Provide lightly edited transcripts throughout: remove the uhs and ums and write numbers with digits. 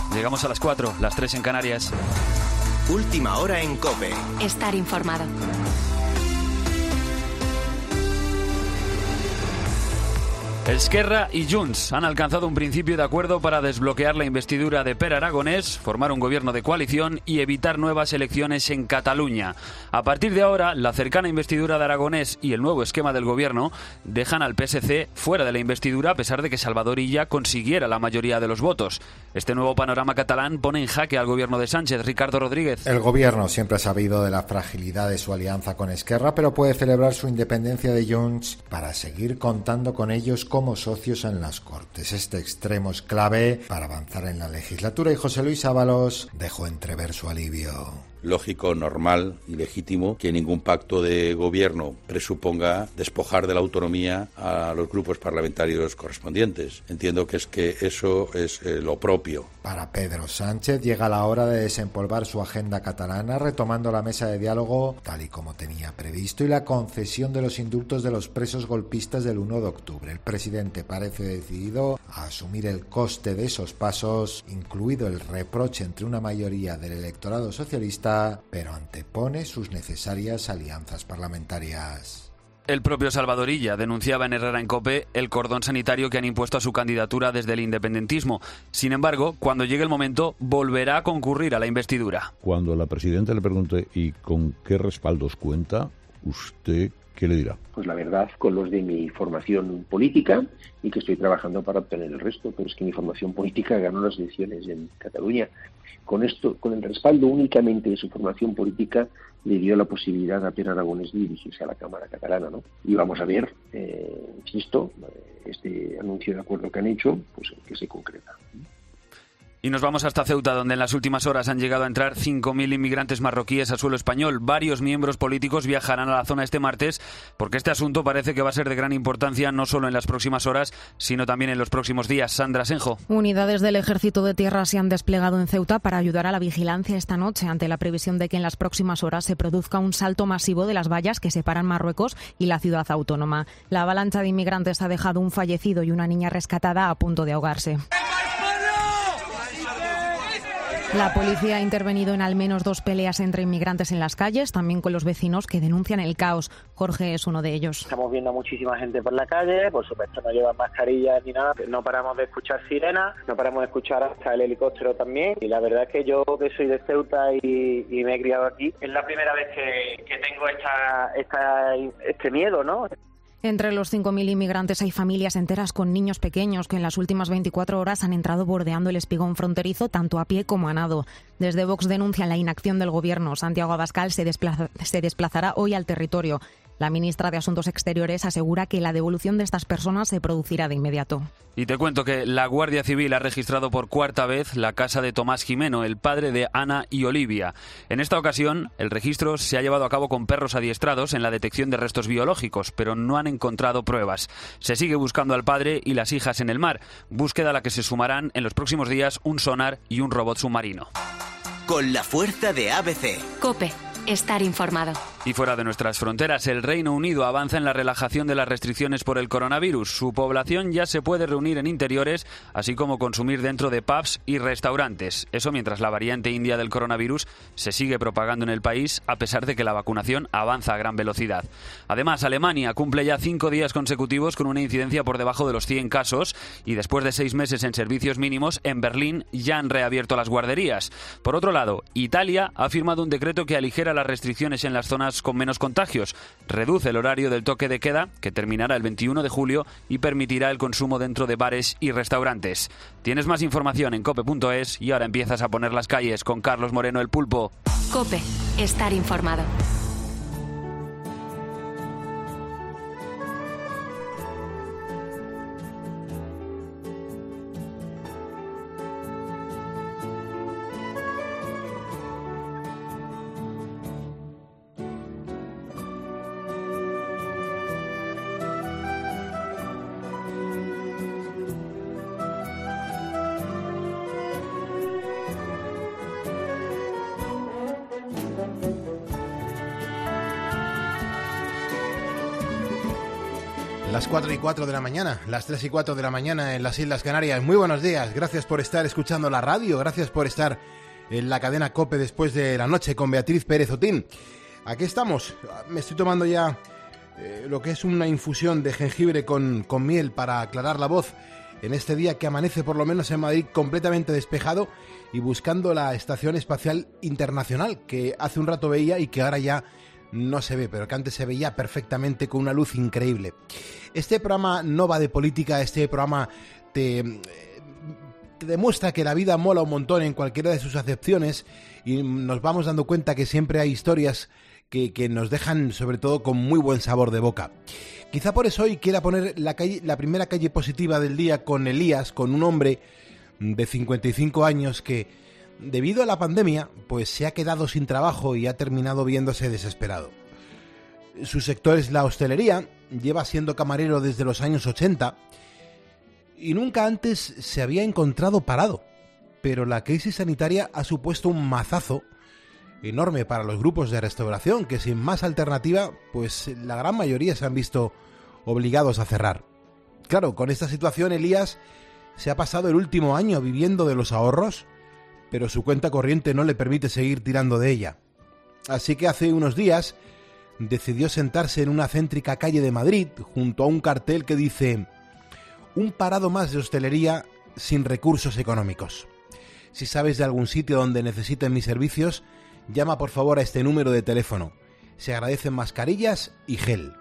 Llegamos a las 4, las 3 en Canarias. Última hora en COPE. Estar informado. Esquerra y Junts han alcanzado un principio de acuerdo para desbloquear la investidura de Pere Aragonès, formar un gobierno de coalición y evitar nuevas elecciones en Cataluña. A partir de ahora, la cercana investidura de Aragonès y el nuevo esquema del gobierno dejan al PSC fuera de la investidura a pesar de que Salvador Illa consiguiera la mayoría de los votos. Este nuevo panorama catalán pone en jaque al gobierno de Sánchez. Ricardo Rodríguez. El gobierno siempre ha sabido de la fragilidad de su alianza con Esquerra, pero puede celebrar su independencia de Junts para seguir contando con ellos como socios en las Cortes. Este extremo es clave para avanzar en la legislatura y José Luis Ábalos dejó entrever su alivio. Lógico, normal y legítimo que ningún pacto de gobierno presuponga despojar de la autonomía a los grupos parlamentarios correspondientes. Entiendo que eso es lo propio. Para Pedro Sánchez llega la hora de desempolvar su agenda catalana, retomando la mesa de diálogo tal y como tenía previsto y la concesión de los indultos de los presos golpistas del 1 de octubre. El presidente parece decidido a asumir el coste de esos pasos, incluido el reproche entre una mayoría del electorado socialista, pero antepone sus necesarias alianzas parlamentarias. El propio Salvador Illa denunciaba en Herrera en COPE el cordón sanitario que han impuesto a su candidatura desde el independentismo. Sin embargo, cuando llegue el momento, volverá a concurrir a la investidura. Cuando la presidenta le pregunte ¿y con qué respaldos cuenta? ¿Usted qué le dirá? Pues la verdad, con los de mi formación política y que estoy trabajando para obtener el resto, pero es que mi formación política ganó las elecciones en Cataluña. Con el respaldo únicamente de su formación política, le dio la posibilidad a Pere Aragonès de dirigirse a la Cámara catalana, ¿no? Y vamos a ver, insisto, este anuncio de acuerdo que han hecho, pues que se concreta. Y nos vamos hasta Ceuta, donde en las últimas horas han llegado a entrar 5.000 inmigrantes marroquíes a suelo español. Varios miembros políticos viajarán a la zona este martes, porque este asunto parece que va a ser de gran importancia no solo en las próximas horas, sino también en los próximos días. Sandra Senjo. Unidades del Ejército de Tierra se han desplegado en Ceuta para ayudar a la vigilancia esta noche, ante la previsión de que en las próximas horas se produzca un salto masivo de las vallas que separan Marruecos y la ciudad autónoma. La avalancha de inmigrantes ha dejado un fallecido y una niña rescatada a punto de ahogarse. La policía ha intervenido en al menos 2 peleas entre inmigrantes en las calles, también con los vecinos que denuncian el caos. Jorge es uno de ellos. Estamos viendo a muchísima gente por la calle, por supuesto no llevan mascarillas ni nada, no paramos de escuchar sirenas, no paramos de escuchar hasta el helicóptero también, y la verdad es que yo que soy de Ceuta y me he criado aquí, es la primera vez que tengo este miedo, ¿no? Entre los 5.000 inmigrantes hay familias enteras con niños pequeños que en las últimas 24 horas han entrado bordeando el espigón fronterizo tanto a pie como a nado. Desde Vox denuncian la inacción del gobierno. Santiago Abascal se desplazará hoy al territorio. La ministra de Asuntos Exteriores asegura que la devolución de estas personas se producirá de inmediato. Y te cuento que la Guardia Civil ha registrado por 4ª vez la casa de Tomás Jimeno, el padre de Ana y Olivia. En esta ocasión, el registro se ha llevado a cabo con perros adiestrados en la detección de restos biológicos, pero no han encontrado pruebas. Se sigue buscando al padre y las hijas en el mar, búsqueda a la que se sumarán en los próximos días un sonar y un robot submarino. Con la fuerza de ABC. COPE. Estar informado. Y fuera de nuestras fronteras, el Reino Unido avanza en la relajación de las restricciones por el coronavirus. Su población ya se puede reunir en interiores, así como consumir dentro de pubs y restaurantes. Eso mientras la variante india del coronavirus se sigue propagando en el país, a pesar de que la vacunación avanza a gran velocidad. Además, Alemania cumple ya 5 días consecutivos con una incidencia por debajo de los 100 casos y después de 6 meses en servicios mínimos, en Berlín ya han reabierto las guarderías. Por otro lado, Italia ha firmado un decreto que aligera las restricciones en las zonas con menos contagios, reduce el horario del toque de queda, que terminará el 21 de julio, y permitirá el consumo dentro de bares y restaurantes. Tienes más información en cope.es y ahora empiezas a poner las calles con Carlos Moreno el Pulpo. COPE. Estar informado. Las 4:04 de la mañana, las 3:04 de la mañana en las Islas Canarias. Muy buenos días, gracias por estar escuchando la radio, gracias por estar en la cadena COPE después de la noche con Beatriz Pérez Otín. Aquí estamos, me estoy tomando ya lo que es una infusión de jengibre con miel para aclarar la voz en este día que amanece por lo menos en Madrid completamente despejado y buscando la Estación Espacial Internacional que hace un rato veía y que ahora ya no se ve, pero que antes se veía perfectamente con una luz increíble. Este programa no va de política, este programa te demuestra que la vida mola un montón en cualquiera de sus acepciones y nos vamos dando cuenta que siempre hay historias que nos dejan sobre todo con muy buen sabor de boca. Quizá por eso hoy quiera poner la primera calle positiva del día con Elías, con un hombre de 55 años que debido a la pandemia, pues se ha quedado sin trabajo y ha terminado viéndose desesperado. Su sector es la hostelería, lleva siendo camarero desde los años 80 y nunca antes se había encontrado parado. Pero la crisis sanitaria ha supuesto un mazazo enorme para los grupos de restauración que sin más alternativa, pues la gran mayoría se han visto obligados a cerrar. Claro, con esta situación Elías se ha pasado el último año viviendo de los ahorros, pero su cuenta corriente no le permite seguir tirando de ella. Así que hace unos días decidió sentarse en una céntrica calle de Madrid junto a un cartel que dice: un parado más de hostelería sin recursos económicos. Si sabes de algún sitio donde necesiten mis servicios, llama por favor a este número de teléfono. Se agradecen mascarillas y gel.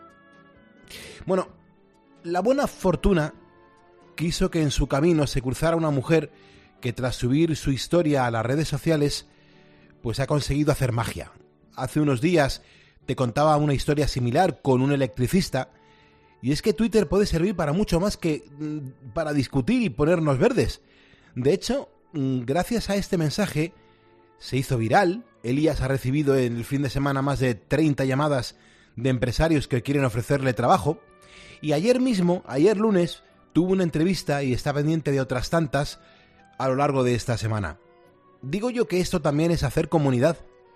Bueno, la buena fortuna quiso que en su camino se cruzara una mujer que tras subir su historia a las redes sociales, pues ha conseguido hacer magia. Hace unos días te contaba una historia similar con un electricista, y es que Twitter puede servir para mucho más que para discutir y ponernos verdes. De hecho, gracias a este mensaje se hizo viral. Elías ha recibido en el fin de semana más de 30 llamadas de empresarios que quieren ofrecerle trabajo, y ayer mismo, ayer lunes, tuvo una entrevista y está pendiente de otras tantas a lo largo de esta semana. Digo yo que esto también es hacer comunidad.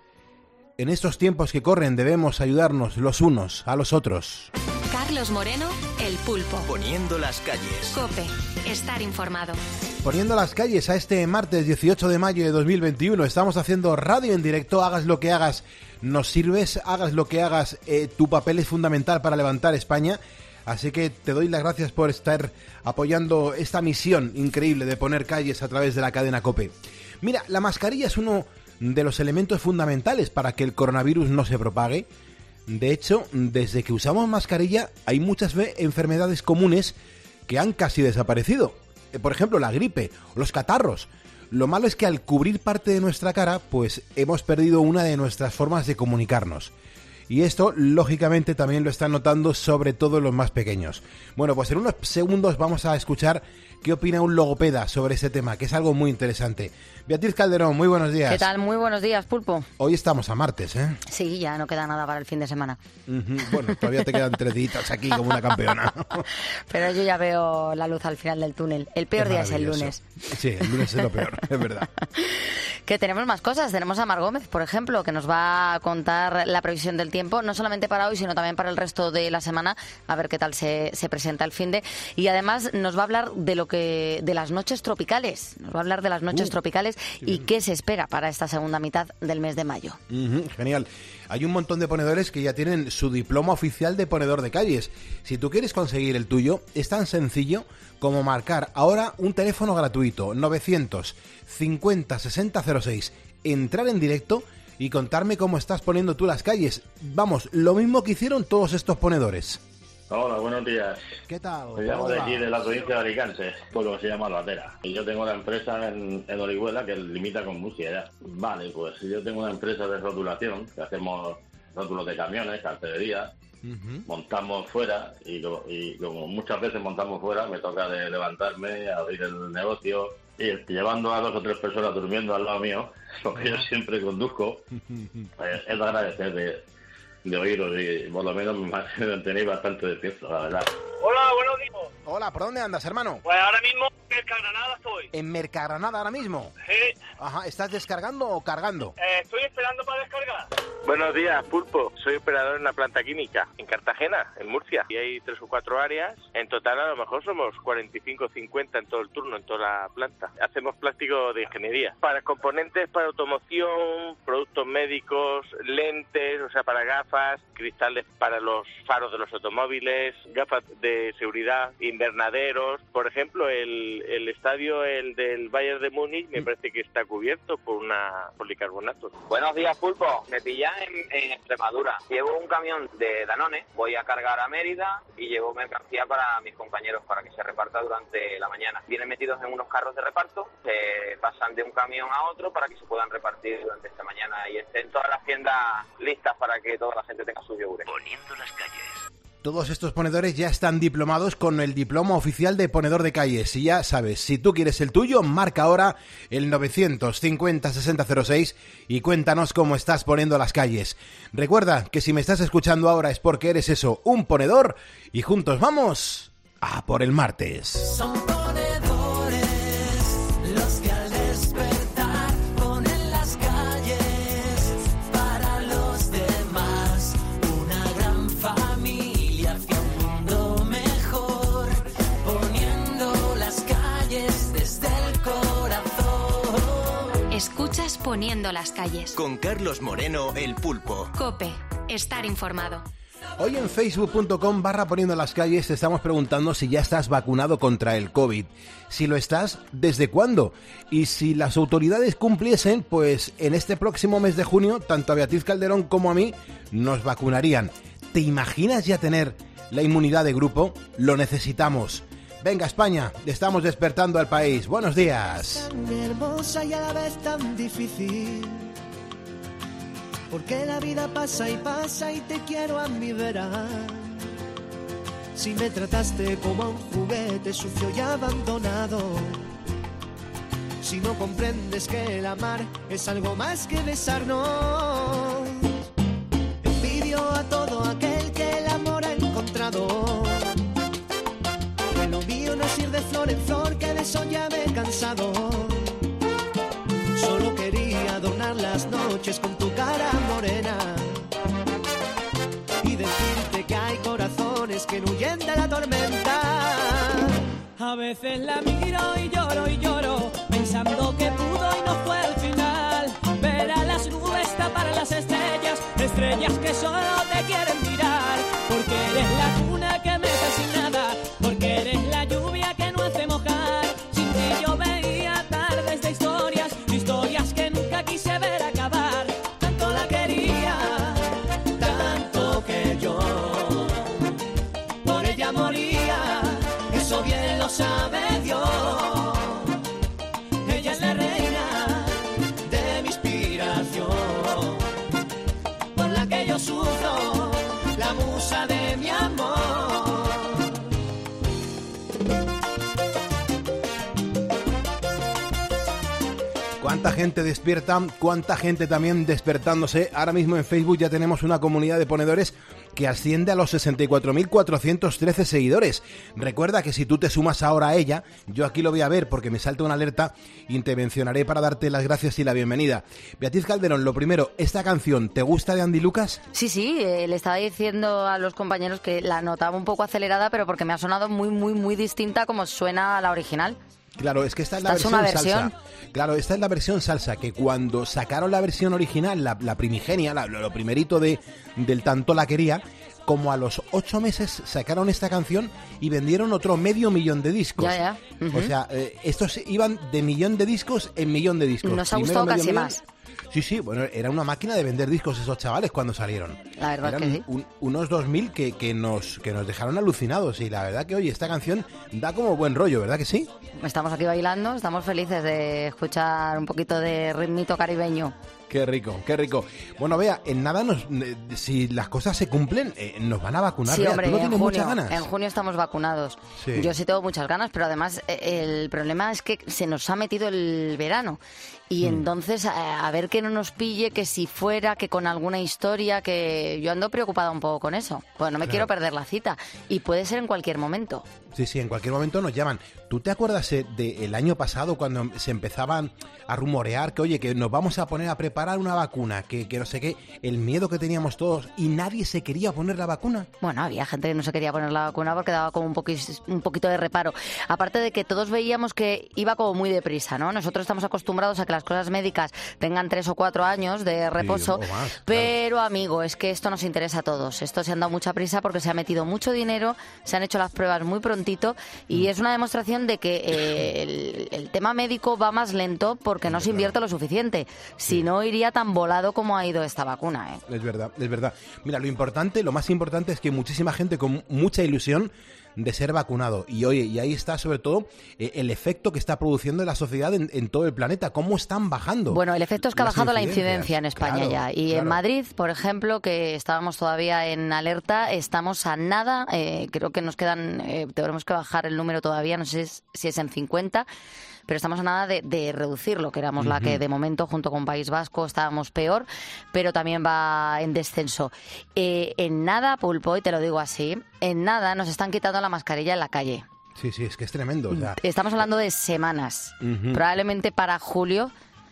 En estos tiempos que corren debemos ayudarnos los unos a los otros. Carlos Moreno, El Pulpo. Poniendo las calles. COPE. Estar informado. Poniendo las calles a este martes 18 de mayo de 2021. Estamos haciendo radio en directo. Hagas lo que hagas, nos sirves. Hagas lo que hagas, tu papel es fundamental para levantar España. Así que te doy las gracias por estar apoyando esta misión increíble de poner calles a través de la cadena COPE. Mira, la mascarilla es uno de los elementos fundamentales para que el coronavirus no se propague. De hecho, desde que usamos mascarilla hay muchas enfermedades comunes que han casi desaparecido. Por ejemplo, la gripe o los catarros. Lo malo es que al cubrir parte de nuestra cara, pues hemos perdido una de nuestras formas de comunicarnos. Y esto, lógicamente, también lo están notando sobre todo los más pequeños. Bueno, pues en unos segundos vamos a escuchar qué opina un logopeda sobre ese tema, que es algo muy interesante. Beatriz Calderón, muy buenos días. ¿Qué tal? Muy buenos días, Pulpo. Hoy estamos a martes, ¿eh? Sí, ya no queda nada para el fin de semana. Bueno, todavía te quedan 3 días aquí como una campeona. Pero yo ya veo la luz al final del túnel. El peor día es el lunes. Sí, el lunes es lo peor, es verdad. Que tenemos más cosas. Tenemos a Mar Gómez, por ejemplo, que nos va a contar la previsión del tiempo, no solamente para hoy, sino también para el resto de la semana, a ver qué tal se presenta el finde. Y además nos va a hablar de las noches tropicales. Nos va a hablar de las noches tropicales y qué se espera para esta segunda mitad del mes de mayo. Genial. Hay un montón de ponedores que ya tienen su diploma oficial de ponedor de calles. Si tú quieres conseguir el tuyo, es tan sencillo como marcar ahora un teléfono gratuito, 950 6006, entrar en directo y contarme cómo estás poniendo tú las calles. Vamos, lo mismo que hicieron todos estos ponedores. Hola, buenos días. ¿Qué tal? Me llamo de aquí, de la provincia de Alicante, pueblo que se llama Albatera. Y yo tengo una empresa en Orihuela que limita con Murcia ya. Vale, pues yo tengo una empresa de rotulación, que hacemos rótulos de camiones, cartelería, montamos fuera y como muchas veces montamos fuera, me toca de levantarme, abrir el negocio y llevando a 2 o 3 personas durmiendo al lado mío, porque yo siempre conduzco. Es de agradecer de oíros y por lo menos me tenéis bastante despierto, la verdad. Hola, buenos días. Hola, ¿por dónde andas, hermano? Pues ahora mismo en Mercagranada estoy. ¿En Mercagranada ahora mismo? Sí. Ajá, ¿estás descargando o cargando? Estoy esperando para descargar. Buenos días, Pulpo. Soy operador en una planta química en Cartagena, en Murcia. Y hay 3 o 4 áreas. En total, a lo mejor somos 45 o 50 en todo el turno, en toda la planta. Hacemos plástico de ingeniería. Para componentes para automoción, productos médicos, lentes, o sea, para gafas, cristales para los faros de los automóviles, gafas de seguridad, invernaderos. Por ejemplo, el estadio, el del Bayern de Múnich, me parece que está cubierto por una policarbonato. Buenos días, Pulpo. Me pillan en Extremadura. Llevo un camión de Danone, voy a cargar a Mérida y llevo mercancía para mis compañeros para que se reparta durante la mañana. Vienen metidos en unos carros de reparto, se pasan de un camión a otro para que se puedan repartir durante esta mañana y estén todas las tiendas listas para que toda la gente tenga sus yogures. Poniendo las calles. Todos estos ponedores ya están diplomados con el diploma oficial de ponedor de calles. Y ya sabes, si tú quieres el tuyo, marca ahora el 950-6006 y cuéntanos cómo estás poniendo las calles. Recuerda que si me estás escuchando ahora es porque eres eso, un ponedor, y juntos vamos a por el martes. Son ponedores los que al despertar ponen las calles para los demás, una gran familia. Escuchas Poniendo las calles. Con Carlos Moreno, el Pulpo. COPE. Estar informado. Hoy en facebook.com/poniendo las calles te estamos preguntando si ya estás vacunado contra el COVID. Si lo estás, ¿desde cuándo? Y si las autoridades cumpliesen, pues en este próximo mes de junio, tanto a Beatriz Calderón como a mí nos vacunarían. ¿Te imaginas ya tener la inmunidad de grupo? Lo necesitamos. Venga, España, estamos despertando al país. Buenos días. Tan hermosa y a la vez tan difícil, porque la vida pasa y te quiero a mi vera. Si me trataste como a un juguete sucio y abandonado, si no comprendes que el amar es algo más que besarnos, envidio a todo aquel que el amor ha encontrado. Lo mío no es ir de flor en flor, que de eso ya me he cansado. Solo quería adornar las noches con tu cara morena y decirte que hay corazones que no huyen de la tormenta. A veces la miro y lloro, pensando que pudo y no fue el final. Ver a las nubes tapar las estrellas, estrellas que solo te quieren mirar. Porque eres la cuna que me hace sin nada, porque eres la lluvia que no hace mojar. Sin ti yo veía tardes de historias, historias que nunca quise ver acabar. Tanto la quería, tanto que yo por ella moría. Eso bien lo sabe Dios. Ella es la reina de mi inspiración, por la que yo sufro, la musa de mi amor. Cuánta gente despierta, cuánta gente también despertándose. Ahora mismo en Facebook ya tenemos una comunidad de ponedores que asciende a los 64.413 seguidores. Recuerda que si tú te sumas ahora a ella, yo aquí lo voy a ver porque me salta una alerta y te mencionaré para darte las gracias y la bienvenida. Beatriz Calderón, lo primero, ¿esta canción te gusta de Andy Lucas? Sí, le estaba diciendo a los compañeros que la notaba un poco acelerada, pero porque me ha sonado muy distinta como suena a la original. Claro, es que esta es la versión salsa. Claro, esta es la versión salsa, que cuando sacaron la versión original, la primigenia, lo primerito del Tanto la quería, como a los 8 meses sacaron esta canción y vendieron otro 500.000 de discos. Ya. Uh-huh. O sea, estos iban de 1.000.000 de discos en 1.000.000 de discos. Nos ha gustado casi más. Sí, bueno, era una máquina de vender discos esos chavales cuando salieron. La verdad eran que sí. Unos 2000 que nos dejaron alucinados, y la verdad que, oye, esta canción da como buen rollo, ¿verdad que sí? Estamos aquí bailando, estamos felices de escuchar un poquito de ritmito caribeño. Qué rico, qué rico. Bueno, Bea, en nada, si las cosas se cumplen, nos van a vacunar. Sí, Bea, hombre, ¿tú no tienes muchas ganas? En junio estamos vacunados. Sí. Yo sí tengo muchas ganas, pero además el problema es que se nos ha metido el verano. Y entonces, a ver que no nos pille, que si fuera, que con alguna historia, que yo ando preocupada un poco con eso. Pues no me quiero perder la cita. Y puede ser en cualquier momento. Sí, en cualquier momento nos llaman. ¿Tú te acuerdas del año pasado cuando se empezaban a rumorear que, oye, que nos vamos a poner a preparar preparar una vacuna, que no sé qué, el miedo que teníamos todos y nadie se quería poner la vacuna. Bueno, había gente que no se quería poner la vacuna porque daba como un poquito de reparo. Aparte de que todos veíamos que iba como muy deprisa, ¿no? Nosotros estamos acostumbrados a que las cosas médicas tengan 3 o 4 años de reposo, sí, o más, pero amigo, es que esto nos interesa a todos. Esto se han dado mucha prisa porque se ha metido mucho dinero, se han hecho las pruebas muy prontito y es una demostración de que el tema médico va más lento porque no se invierte lo suficiente. Si no, iría tan volado como ha ido esta vacuna, ¿eh? Es verdad, es verdad. Mira, lo más importante es que muchísima gente con mucha ilusión de ser vacunado. Y oye, y ahí está sobre todo el efecto que está produciendo en la sociedad en todo el planeta. ¿Cómo están bajando? Bueno, el efecto es que ha bajado la incidencias? incidencia en España, Claro, ya. Y claro. en Madrid, por ejemplo, que estábamos todavía en alerta, estamos a nada. Creo que nos quedan, tenemos que bajar el número todavía, no sé si es en 50. Pero estamos a nada de reducirlo, que éramos la que de momento, junto con País Vasco, estábamos peor, pero también va en descenso. En nada, Pulpo, y te lo digo así, en nada nos están quitando la mascarilla en la calle. Sí, es que es tremendo. O sea, Estamos hablando de semanas. Probablemente para julio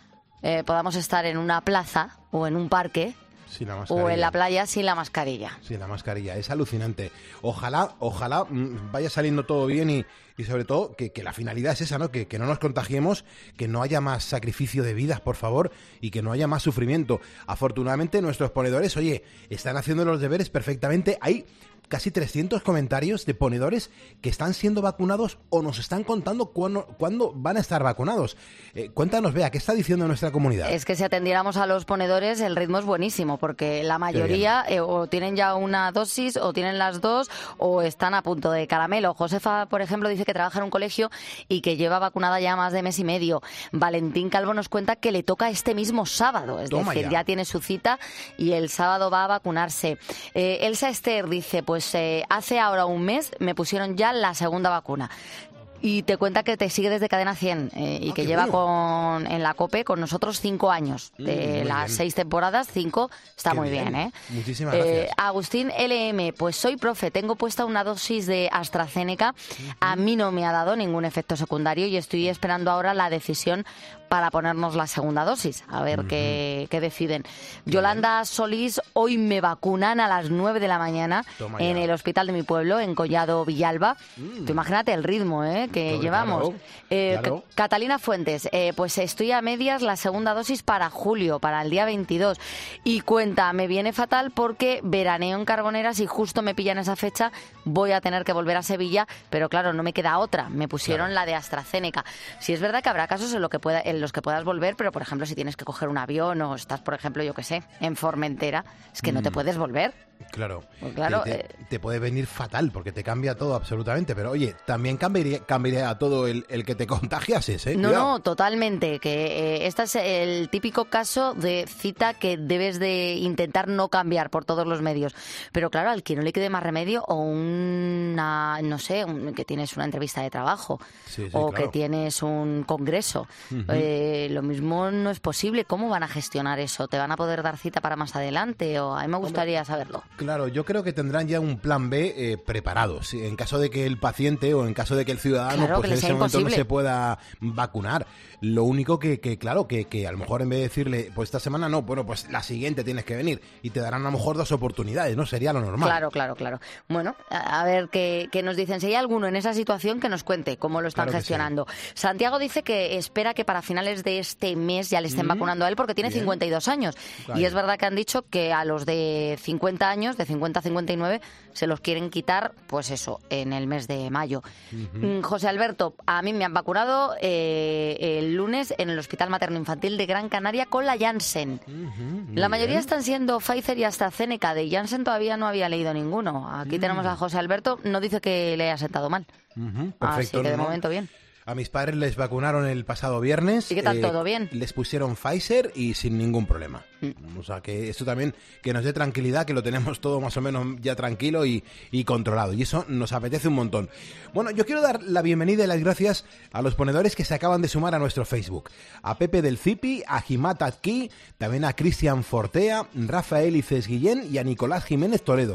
podamos estar en una plaza o en un parque sin la mascarilla. o en la playa sin la mascarilla. Sí, la mascarilla, es alucinante. Ojalá vaya saliendo todo bien y sobre todo que la finalidad es esa, ¿no? Que no nos contagiemos, que no haya más sacrificio de vidas, por favor, y que no haya más sufrimiento. Afortunadamente nuestros ponedores, oye, están haciendo los deberes perfectamente. Hay casi 300 comentarios de ponedores que están siendo vacunados o nos están contando cuándo van a estar vacunados. Cuéntanos, Bea, ¿qué está diciendo nuestra comunidad? Es que si atendiéramos a los ponedores, el ritmo es buenísimo, porque la mayoría o tienen ya una dosis, o tienen las dos, o están a punto de caramelo. Josefa, por ejemplo, dice que trabaja en un colegio y que lleva vacunada ya más de mes y medio. Valentín Calvo nos cuenta que le toca este mismo sábado, es decir, ya tiene su cita y el sábado va a vacunarse. Elsa Esther dice, pues hace ahora un mes me pusieron ya la segunda vacuna. Y te cuenta que te sigue desde Cadena 100 y que lleva en la COPE con nosotros 5 años. De las 6 temporadas, 5 está muy bien, ¿eh? Muchísimas gracias. Agustín LM, pues soy profe, tengo puesta una dosis de AstraZeneca. A mí no me ha dado ningún efecto secundario y estoy esperando ahora la decisión para ponernos la segunda dosis, a ver qué deciden. Yolanda Solís, hoy me vacunan a las 9 de la mañana en el hospital de mi pueblo, en Collado Villalba. Tú imagínate el ritmo que llevamos. Claro. Catalina Fuentes, pues estoy a medias la segunda dosis para julio, para el día 22. Y cuenta, me viene fatal porque veraneo en Carboneras y justo me pillan esa fecha, voy a tener que volver a Sevilla, pero claro, no me queda otra. Me pusieron la de AstraZeneca. Si es verdad que habrá casos en los que puedas volver, pero por ejemplo, si tienes que coger un avión o estás, por ejemplo, yo qué sé, en Formentera, es que no te puedes volver. Claro, pues claro, te puede venir fatal porque te cambia todo absolutamente, pero oye, también cambiaría todo el que te contagiases, ¿eh? No, totalmente, que este es el típico caso de cita que debes de intentar no cambiar por todos los medios, pero claro, al que no le quede más remedio o que tienes una entrevista de trabajo o que tienes un congreso, lo mismo no es posible. ¿Cómo van a gestionar eso? ¿Te van a poder dar cita para más adelante? O a mí me gustaría saberlo. Claro, yo creo que tendrán ya un plan B preparado. En caso de que el paciente o en caso de que el ciudadano pues en ese momento no se pueda vacunar. Lo único que a lo mejor en vez de decirle, pues esta semana no, bueno, pues la siguiente tienes que venir y te darán a lo mejor 2 oportunidades, ¿no? Sería lo normal. Claro. Bueno, a ver qué nos dicen. Si hay alguno en esa situación, que nos cuente cómo lo están gestionando. Sí. Santiago dice que espera que para finales de este mes ya le estén vacunando a él porque tiene 52 años. Vale. Y es verdad que han dicho que a los de 50 años, de 50 a 59, se los quieren quitar, pues eso, en el mes de mayo. José Alberto, a mí me han vacunado el lunes en el Hospital Materno Infantil de Gran Canaria con la Janssen. La mayoría están siendo Pfizer y AstraZeneca. De Janssen todavía no había leído ninguno. Aquí tenemos a José Alberto, no dice que le haya sentado mal. Perfecto. Así que de momento bien. A mis padres les vacunaron el pasado viernes. ¿Y qué tal? ¿Todo bien? Les pusieron Pfizer y sin ningún problema. O sea, que esto también que nos dé tranquilidad, que lo tenemos todo más o menos ya tranquilo y controlado. Y eso nos apetece un montón. Bueno, yo quiero dar la bienvenida y las gracias a los ponedores que se acaban de sumar a nuestro Facebook. A Pepe del Cipi, a Jimat Adki, también a Cristian Fortea, Rafael Ices Guillén y a Nicolás Jiménez Toledo.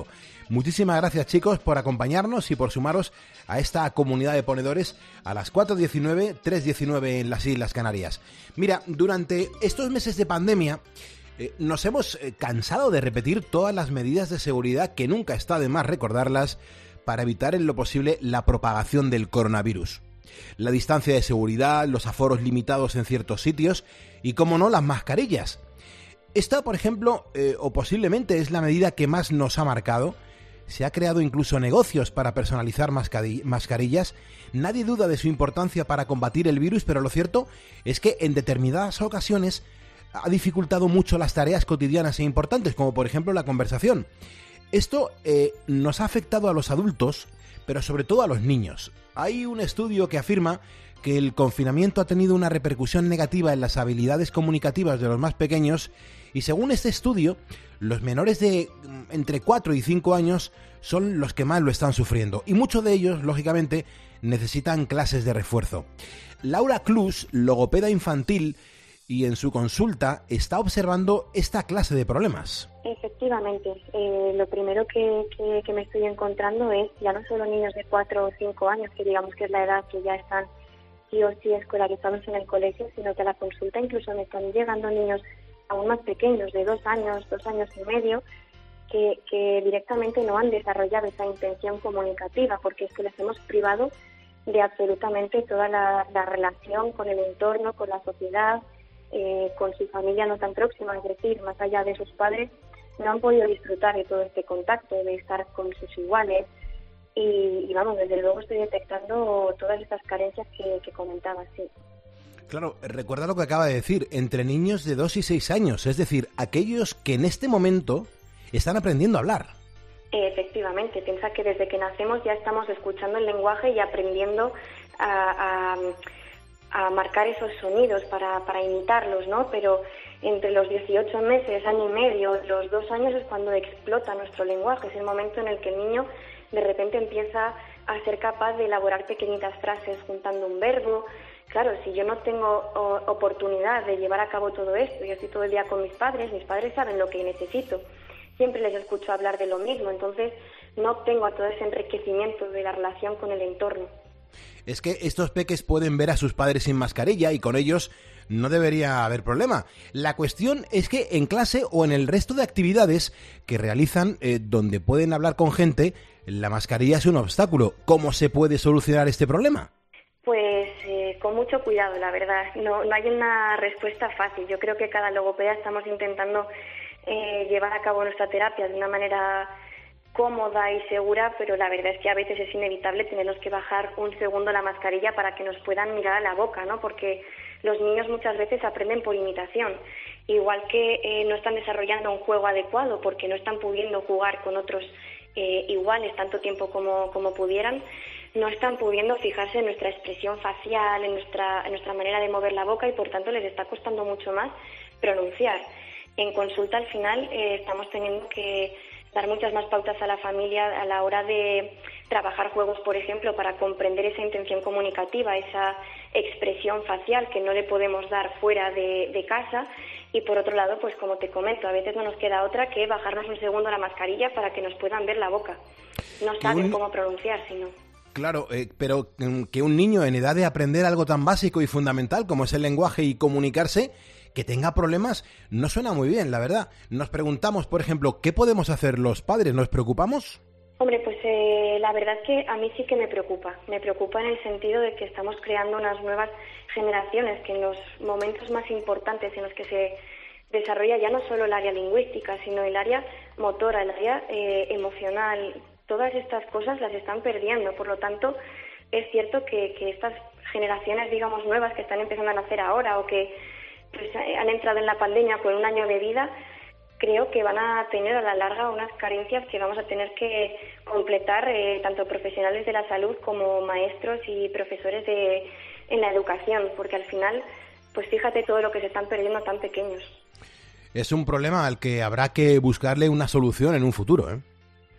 Muchísimas gracias, chicos, por acompañarnos y por sumaros a esta comunidad de ponedores a las 4:19, 3:19 en las Islas Canarias. Mira, durante estos meses de pandemia nos hemos cansado de repetir todas las medidas de seguridad, que nunca está de más recordarlas, para evitar en lo posible la propagación del coronavirus. La distancia de seguridad, los aforos limitados en ciertos sitios y, como no, las mascarillas. Esta, por ejemplo, o posiblemente es la medida que más nos ha marcado. Se ha creado incluso negocios para personalizar mascarillas. Nadie duda de su importancia para combatir el virus, pero lo cierto es que en determinadas ocasiones ha dificultado mucho las tareas cotidianas e importantes, como por ejemplo la conversación. Esto nos ha afectado a los adultos, pero sobre todo a los niños. Hay un estudio que afirma que el confinamiento ha tenido una repercusión negativa en las habilidades comunicativas de los más pequeños, y según este estudio, los menores de entre 4 y 5 años son los que más lo están sufriendo, y muchos de ellos, lógicamente, necesitan clases de refuerzo. Laura Clus, logopeda infantil, y en su consulta está observando esta clase de problemas. Efectivamente, lo primero que me estoy encontrando es ya no solo niños de 4 o 5 años, que digamos que es la edad que ya están sí o sí escolarizados en el colegio, sino que a la consulta incluso me están llegando niños aún más pequeños, de 2 años, 2 años y medio, que directamente no han desarrollado esa intención comunicativa, porque es que les hemos privado de absolutamente toda la relación con el entorno, con la sociedad, con su familia no tan próxima, es decir, más allá de sus padres, no han podido disfrutar de todo este contacto, de estar con sus iguales, y vamos, desde luego estoy detectando todas estas carencias que comentabas, sí. Claro, recuerda lo que acaba de decir, entre niños de 2 y 6 años, es decir, aquellos que en este momento están aprendiendo a hablar. Efectivamente, piensa que desde que nacemos ya estamos escuchando el lenguaje y aprendiendo a marcar esos sonidos para imitarlos, ¿no? Pero entre los 18 meses, año y medio, los 2 años es cuando explota nuestro lenguaje, es el momento en el que el niño de repente empieza a ser capaz de elaborar pequeñitas frases juntando un verbo. Claro, si yo no tengo oportunidad de llevar a cabo todo esto, yo estoy todo el día con mis padres saben lo que necesito, siempre les escucho hablar de lo mismo, entonces no tengo todo ese enriquecimiento de la relación con el entorno. Es que estos peques pueden ver a sus padres sin mascarilla y con ellos no debería haber problema. La cuestión es que en clase o en el resto de actividades que realizan donde pueden hablar con gente, la mascarilla es un obstáculo. ¿Cómo se puede solucionar este problema? Pues con mucho cuidado, la verdad. No hay una respuesta fácil. Yo creo que cada logopeda estamos intentando llevar a cabo nuestra terapia de una manera cómoda y segura, pero la verdad es que a veces es inevitable tenernos que bajar un segundo la mascarilla para que nos puedan mirar a la boca, ¿no? Porque los niños muchas veces aprenden por imitación. Igual que no están desarrollando un juego adecuado porque no están pudiendo jugar con otros iguales tanto tiempo como pudieran, no están pudiendo fijarse en nuestra expresión facial, en nuestra manera de mover la boca, y por tanto les está costando mucho más pronunciar. En consulta al final estamos teniendo que dar muchas más pautas a la familia a la hora de trabajar juegos, por ejemplo, para comprender esa intención comunicativa, esa expresión facial que no le podemos dar fuera de casa. Y por otro lado, pues como te comento, a veces no nos queda otra que bajarnos un segundo la mascarilla para que nos puedan ver la boca. No saben cómo pronunciar, sino... Claro, pero que un niño en edad de aprender algo tan básico y fundamental como es el lenguaje y comunicarse, que tenga problemas, no suena muy bien, la verdad. Nos preguntamos, por ejemplo, ¿qué podemos hacer los padres? ¿Nos preocupamos? Hombre, pues la verdad es que a mí sí que me preocupa. Me preocupa en el sentido de que estamos creando unas nuevas generaciones que en los momentos más importantes en los que se desarrolla ya no solo el área lingüística, sino el área motora, el área emocional, todas estas cosas las están perdiendo. Por lo tanto, es cierto que estas generaciones, digamos, nuevas que están empezando a nacer ahora o que pues, han entrado en la pandemia con un año de vida, creo que van a tener a la larga unas carencias que vamos a tener que completar tanto profesionales de la salud como maestros y profesores en la educación, porque al final, pues fíjate todo lo que se están perdiendo tan pequeños. Es un problema al que habrá que buscarle una solución en un futuro, ¿eh?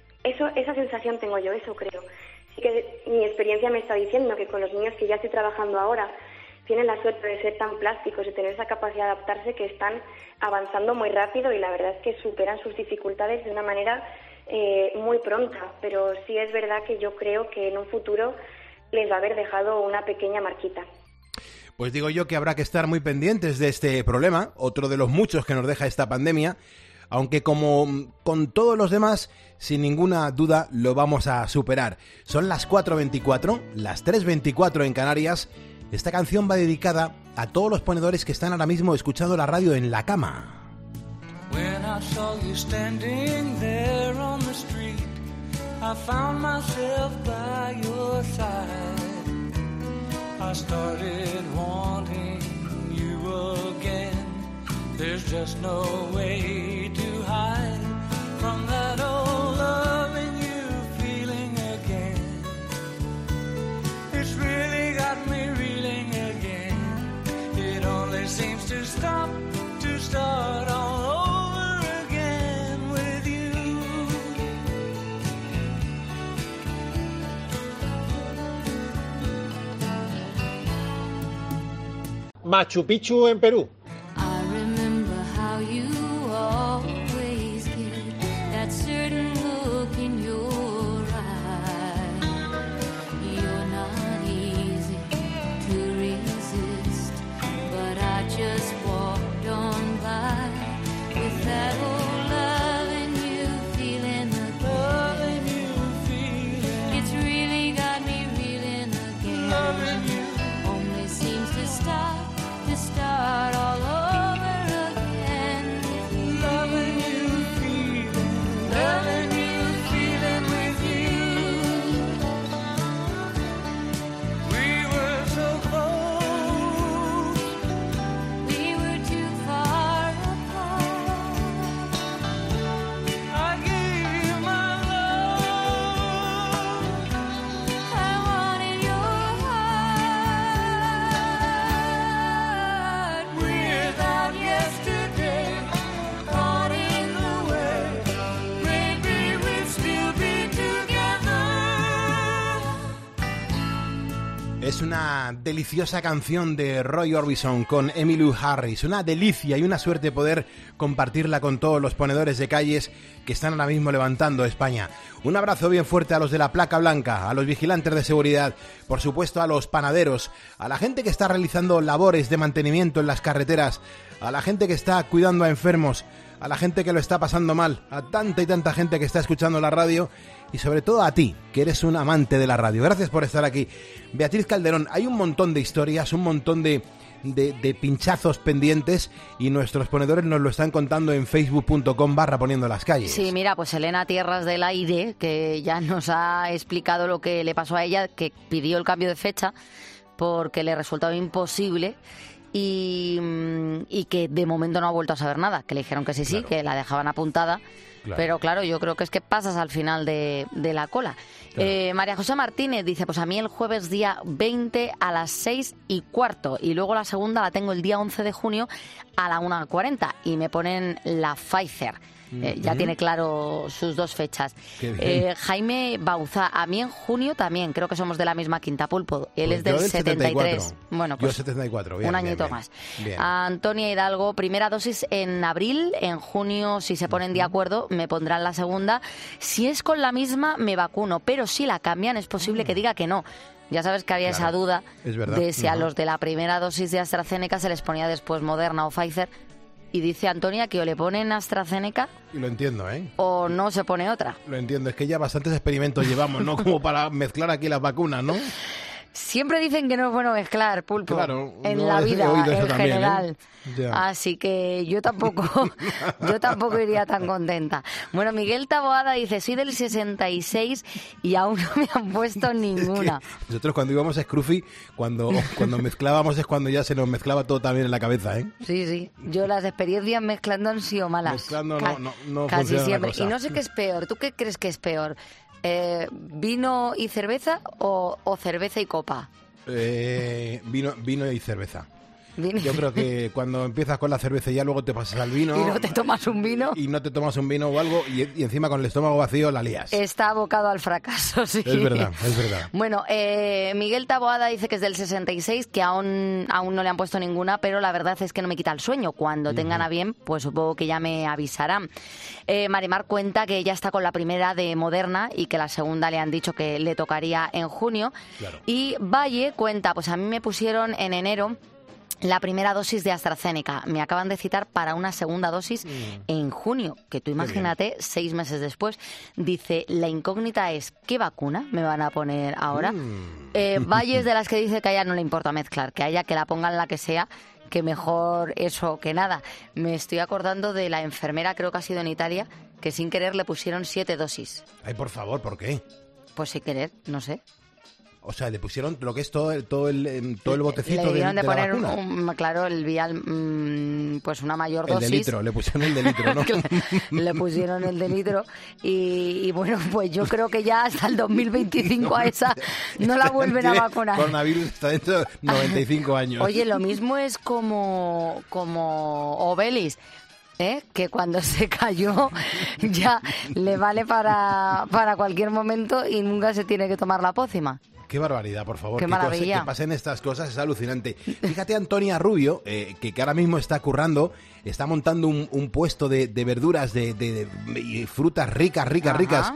Esa sensación tengo yo, eso creo. Sí que mi experiencia me está diciendo que con los niños que ya estoy trabajando ahora tienen la suerte de ser tan plásticos y tener esa capacidad de adaptarse, que están avanzando muy rápido y la verdad es que superan sus dificultades de una manera muy pronta, pero sí es verdad que yo creo que en un futuro les va a haber dejado una pequeña marquita. Pues digo yo que habrá que estar muy pendientes de este problema, otro de los muchos que nos deja esta pandemia, aunque como con todos los demás, sin ninguna duda lo vamos a superar. Son las 4:24, las 3:24 en Canarias. Esta canción va dedicada a todos los ponedores que están ahora mismo escuchando la radio en la cama. When I saw you standing there on the street, I found myself by your side. I started wanting you again. There's just no way to hide from that old loving you feeling again. It's really got me reeling again. It only seems to stop, to start all over again with you. Machu Picchu en Perú. I remember how you always give that certain look in your eye. You're not easy to resist, but I just walked on by with that old loving you feeling again. It's really got me reeling again. Loving you only seems to start all over again. Loving you feeling with you. We were so close, we were too far apart. I gave you my love, I wanted your heart. Without yesterday, caught in the way, maybe we'll still be together. Es una deliciosa canción de Roy Orbison con Emmylou Harris. Una delicia y una suerte poder compartirla con todos los ponedores de calles que están ahora mismo levantando España. Un abrazo bien fuerte a los de la placa blanca, a los vigilantes de seguridad, por supuesto a los panaderos, a la gente que está realizando labores de mantenimiento en las carreteras, a la gente que está cuidando a enfermos, a la gente que lo está pasando mal, a tanta y tanta gente que está escuchando la radio y sobre todo a ti, que eres un amante de la radio. Gracias por estar aquí. Beatriz Calderón, hay un montón de historias, un montón de pinchazos pendientes y nuestros ponedores nos lo están contando en facebook.com/poniendo las calles. Sí, mira, pues Elena Tierras del Aire, que ya nos ha explicado lo que le pasó a ella, que pidió el cambio de fecha porque le resultaba imposible y que de momento no ha vuelto a saber nada, que le dijeron que sí, claro, que la dejaban apuntada. Claro. Pero claro, yo creo que es que pasas al final de la cola. Claro. María José Martínez dice, pues a mí el jueves día 20 a las 6:15 y luego la segunda la tengo el día 11 de junio a la 1:40 y me ponen la Pfizer. Ya tiene claro sus dos fechas. Jaime Bauza, a mí en junio también, creo que somos de la misma quinta, Pulpo. Él es del 73. Bueno, pues yo 74, bien, un añito bien, más. Bien. Antonia Hidalgo, primera dosis en abril, en junio, si se ponen de acuerdo, me pondrán la segunda. Si es con la misma, me vacuno, pero si la cambian es posible que diga que no. Ya sabes que había esa duda de si a los de la primera dosis de AstraZeneca se les ponía después Moderna o Pfizer. Y dice Antonia que o le ponen AstraZeneca... Y lo entiendo, ¿eh? O no se pone otra. Lo entiendo, es que ya bastantes experimentos llevamos, ¿no? Como para mezclar aquí las vacunas, ¿no? Siempre dicen que no es bueno mezclar, Pulpo, claro, en la vida, en también, general. ¿eh? Así que yo tampoco iría tan contenta. Bueno, Miguel Taboada dice, soy del 66 y aún no me han puesto ninguna. Es que nosotros cuando íbamos a Scruffy, cuando mezclábamos es cuando ya se nos mezclaba todo también en la cabeza, ¿eh? Sí. Yo las experiencias mezclando han sido malas. Mezclando no casi siempre. Y no sé qué es peor. ¿Tú qué crees que es peor? ¿Vino y cerveza o cerveza y copa? Vino y cerveza. Yo creo que cuando empiezas con la cerveza ya luego te pasas al vino. Y no te tomas un vino. Y no te tomas un vino o algo y encima con el estómago vacío la lías. Está abocado al fracaso, sí. Es verdad, es verdad. Bueno, Miguel Taboada dice que es del 66, que aún no le han puesto ninguna, pero la verdad es que no me quita el sueño. Cuando tengan a bien, pues supongo que ya me avisarán. Marimar cuenta que ella está con la primera de Moderna y que la segunda le han dicho que le tocaría en junio. Claro. Y Valle cuenta, pues a mí me pusieron en enero la primera dosis de AstraZeneca. Me acaban de citar para una segunda dosis en junio, que tú imagínate, 6 meses después. Dice, la incógnita es, ¿qué vacuna me van a poner ahora? Valle es de las que dice que a ella no le importa mezclar, que a ella que la pongan la que sea, que mejor eso que nada. Me estoy acordando de la enfermera, creo que ha sido en Italia, que sin querer le pusieron 7 dosis. Ay, por favor, ¿por qué? Pues sin querer, no sé. O sea, le pusieron lo que es todo el botecito de la poner vacuna. Claro, el vial, pues una mayor dosis. El de litro, le pusieron el de litro, ¿no? Le pusieron el de litro y bueno, pues yo creo que ya hasta el 2025 a esa no la vuelven a vacunar. Coronavirus está dentro de 95 años. Oye, lo mismo es como Obelis. Que cuando se cayó ya le vale para cualquier momento y nunca se tiene que tomar la pócima. Qué barbaridad, por favor. Qué maravilla. Que pasen estas cosas, es alucinante. Fíjate, Antonia Rubio, que ahora mismo está currando, está montando un puesto de verduras, de frutas ricas,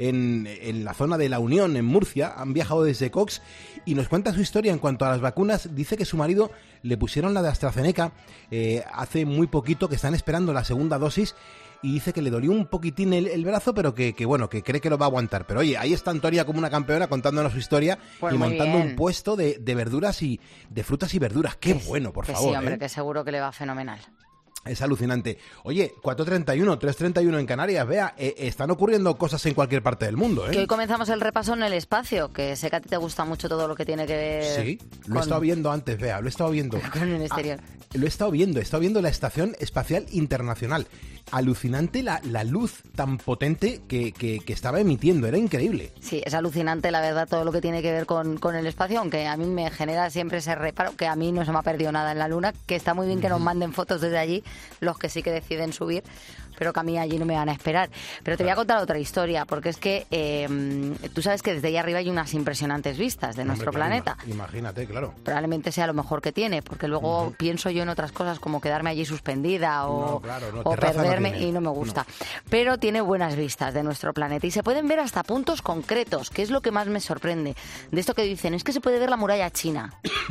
en la zona de La Unión, en Murcia. Han viajado desde Cox y nos cuenta su historia en cuanto a las vacunas. Dice que su marido le pusieron la de AstraZeneca hace muy poquito, que están esperando la segunda dosis. Y dice que le dolió un poquitín el brazo, pero que cree que lo va a aguantar. Pero oye, ahí está Antonia como una campeona contándonos su historia y montando un puesto de verduras y de frutas y verduras. ¡Qué bueno, por favor! Sí, hombre, que seguro que le va fenomenal. Es alucinante. Oye, 4:31, 3:31 en Canarias, Bea, están ocurriendo cosas en cualquier parte del mundo, ¿eh? Que hoy comenzamos el repaso en el espacio, que sé que a ti te gusta mucho todo lo que tiene que ver. Sí, lo he estado viendo antes, Bea, lo he estado viendo. Con el exterior. Lo he estado viendo la Estación Espacial Internacional. Alucinante la luz tan potente que estaba emitiendo, era increíble. Sí, es alucinante, la verdad, todo lo que tiene que ver con el espacio, aunque a mí me genera siempre ese reparo, que a mí no se me ha perdido nada en la Luna, que está muy bien que nos manden fotos desde allí, los que sí que deciden subir, pero que a mí allí no me van a esperar. Pero te voy a contar otra historia, porque es que tú sabes que desde ahí arriba hay unas impresionantes vistas de nuestro planeta. Imagínate, claro. Probablemente sea lo mejor que tiene, porque luego pienso yo en otras cosas como quedarme allí suspendida o perderme y no me gusta. No. Pero tiene buenas vistas de nuestro planeta y se pueden ver hasta puntos concretos, que es lo que más me sorprende. De esto que dicen, es que se puede ver la muralla china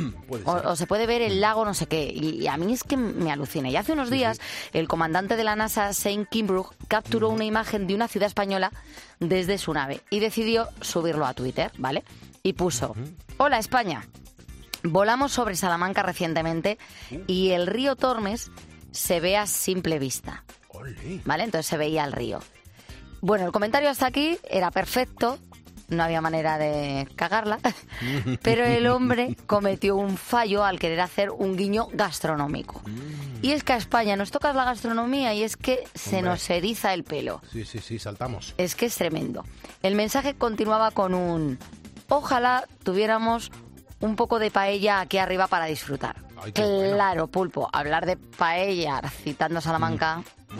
o se puede ver el lago no sé qué, y a mí es que me alucina. Y hace unos días el comandante de la NASA, Shane Kimbrough, capturó una imagen de una ciudad española desde su nave y decidió subirlo a Twitter, ¿vale? Y puso, hola España, volamos sobre Salamanca recientemente y el río Tormes se ve a simple vista, ¿vale? Entonces se veía el río. Bueno, el comentario hasta aquí era perfecto, no había manera de cagarla, pero el hombre cometió un fallo al querer hacer un guiño gastronómico. Y es que a España nos toca la gastronomía y es que se nos eriza el pelo. Sí, saltamos. Es que es tremendo. El mensaje continuaba con un, ojalá tuviéramos un poco de paella aquí arriba para disfrutar. Ay, claro, bueno. Pulpo, hablar de paella citando a Salamanca.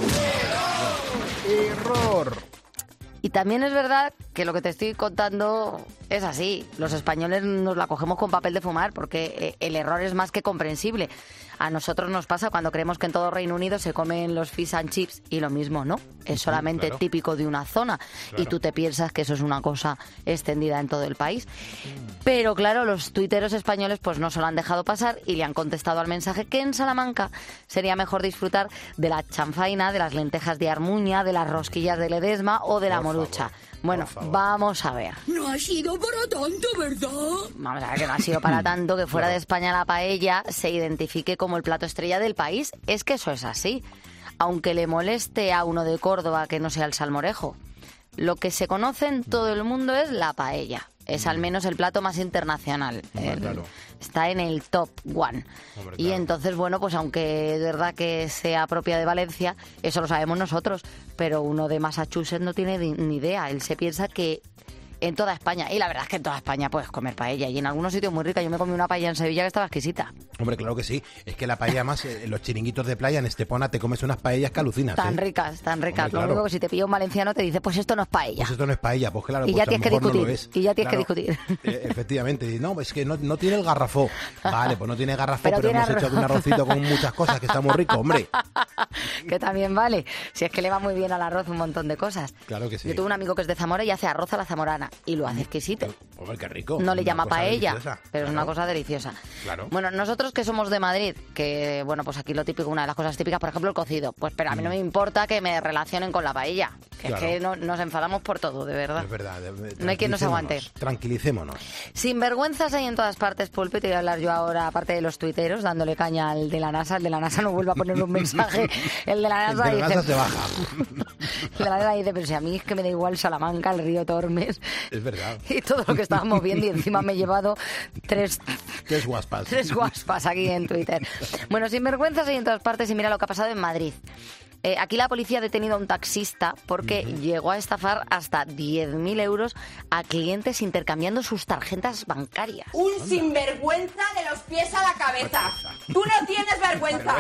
¡Error! Y también es verdad que lo que te estoy contando es así. Los españoles nos la cogemos con papel de fumar porque el error es más que comprensible. A nosotros nos pasa cuando creemos que en todo Reino Unido se comen los fish and chips y lo mismo, ¿no? Es solamente típico de una zona y tú te piensas que eso es una cosa extendida en todo el país. Pero claro, los tuiteros españoles pues no se lo han dejado pasar y le han contestado al mensaje que en Salamanca sería mejor disfrutar de la chanfaina, de las lentejas de Armuña, de las rosquillas de Ledesma o de la morucha. Bueno, vamos a ver. No ha sido para tanto, ¿verdad? Vamos a ver que no ha sido para tanto, que fuera de España la paella se identifique como el plato estrella del país. Es que eso es así. Aunque le moleste a uno de Córdoba que no sea el salmorejo. Lo que se conoce en todo el mundo es la paella. Es al menos el plato más internacional. Está en el top one. Y entonces, bueno, pues aunque es verdad que sea propia de Valencia, eso lo sabemos nosotros, pero uno de Massachusetts no tiene ni idea. Él se piensa que en toda España. Y la verdad es que en toda España puedes comer paella. Y en algunos sitios muy rica. Yo me comí una paella en Sevilla que estaba exquisita. Hombre, claro que sí. Es que la paella, además, en los chiringuitos de playa en Estepona te comes unas paellas que alucinas. Tan ricas, tan ricas. Hombre, Lo claro. único que si te pilla un valenciano te dice, pues esto no es paella. Pues esto no es paella, pues claro. Y pues ya a lo tienes que mejor no discutir. lo es. Y ya tienes Claro, que discutir. Efectivamente. No, es que no tiene el garrafó. Vale, pues no tiene garrafó, pero tiene hemos arroz. hecho un arrocito con muchas cosas que está muy rico, hombre. Que también vale. Si es que le va muy bien al arroz un montón de cosas. Claro que sí. Yo tuve un amigo que es de Zamora y hace arroz a la zamorana. Y lo hace exquisito. Hombre, qué rico. No le Una llama cosa paella, deliciosa. pero es una cosa deliciosa. Claro. Bueno, nosotros que somos de Madrid, que bueno, pues aquí lo típico, una de las cosas típicas, por ejemplo, el cocido. Pues pero a mí no me importa que me relacionen con la paella. Que Claro. es que nos enfadamos por todo, de verdad. Es verdad. No hay quien nos aguante. Tranquilicémonos. Sinvergüenzas hay en todas partes, Pulpo, y te voy a hablar yo ahora, aparte de los tuiteros, dándole caña al de la NASA. El de la NASA no vuelve a poner un mensaje. El de la NASA El de la dice... NASA se baja. El de la NASA dice, pero si a mí es que me da igual Salamanca, el río Tormes Es verdad. y todo lo que estábamos viendo, y encima me he llevado tres guaspas. Tres guaspas aquí en Twitter. Bueno, sinvergüenzas hay en todas partes y mira lo que ha pasado en Madrid. Aquí la policía ha detenido a un taxista porque llegó a estafar hasta 10.000 euros a clientes intercambiando sus tarjetas bancarias. Un sinvergüenza de los pies a la cabeza. Tú no tienes vergüenza.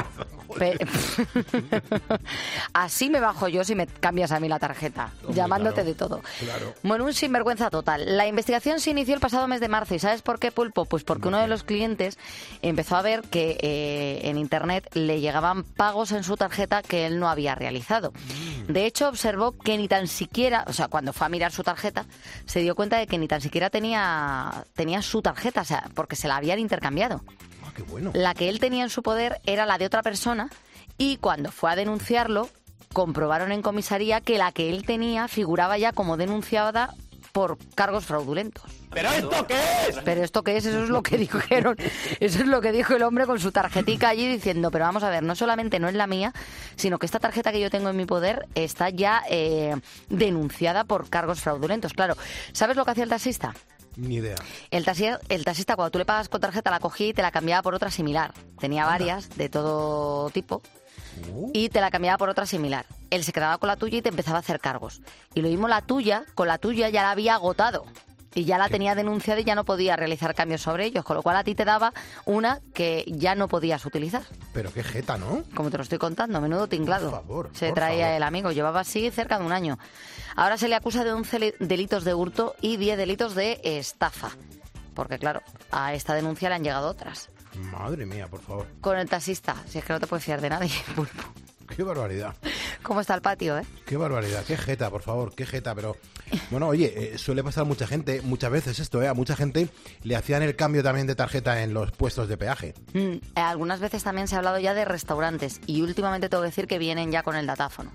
Así me bajo yo si me cambias a mí la tarjeta, llamándote de todo. Claro. Bueno, un sinvergüenza total. La investigación se inició el pasado mes de marzo. ¿Y sabes por qué, Pulpo? Pues porque uno de los clientes empezó a ver que en Internet le llegaban pagos en su tarjeta que él no había realizado. De hecho, observó que ni tan siquiera, o sea, cuando fue a mirar su tarjeta, se dio cuenta de que ni tan siquiera tenía su tarjeta, o sea, porque se la habían intercambiado. Qué bueno. La que él tenía en su poder era la de otra persona y cuando fue a denunciarlo, comprobaron en comisaría que la que él tenía figuraba ya como denunciada por cargos fraudulentos. ¿Pero esto qué es? ¿Pero esto qué es? Eso es lo que dijeron. Eso es lo que dijo el hombre con su tarjetica allí diciendo, pero vamos a ver, no solamente no es la mía, sino que esta tarjeta que yo tengo en mi poder está ya denunciada por cargos fraudulentos. Claro, ¿sabes lo que hacía el taxista? Ni idea. El taxista, cuando tú le pagas con tarjeta, la cogía y te la cambiaba por otra similar. Tenía varias de todo tipo y te la cambiaba por otra similar. Él se quedaba con la tuya y te empezaba a hacer cargos. Y lo mismo con la tuya ya la había agotado. Y ya la tenía denunciada y ya no podía realizar cambios sobre ellos, con lo cual a ti te daba una que ya no podías utilizar. Pero qué jeta, ¿no? Como te lo estoy contando, menudo tinglado. Por favor, se traía el amigo, llevaba así cerca de un año. Ahora se le acusa de 11 delitos de hurto y 10 delitos de estafa. Porque claro, a esta denuncia le han llegado otras. Madre mía, por favor. Con el taxista, si es que no te puedes fiar de nadie, Pulpo. Qué barbaridad. ¿Cómo está el patio, Qué barbaridad, qué jeta, por favor, qué jeta. Pero, bueno, oye, suele pasar a mucha gente, muchas veces esto, A mucha gente le hacían el cambio también de tarjeta en los puestos de peaje. Algunas veces también se ha hablado ya de restaurantes y últimamente tengo que decir que vienen ya con el datáfono.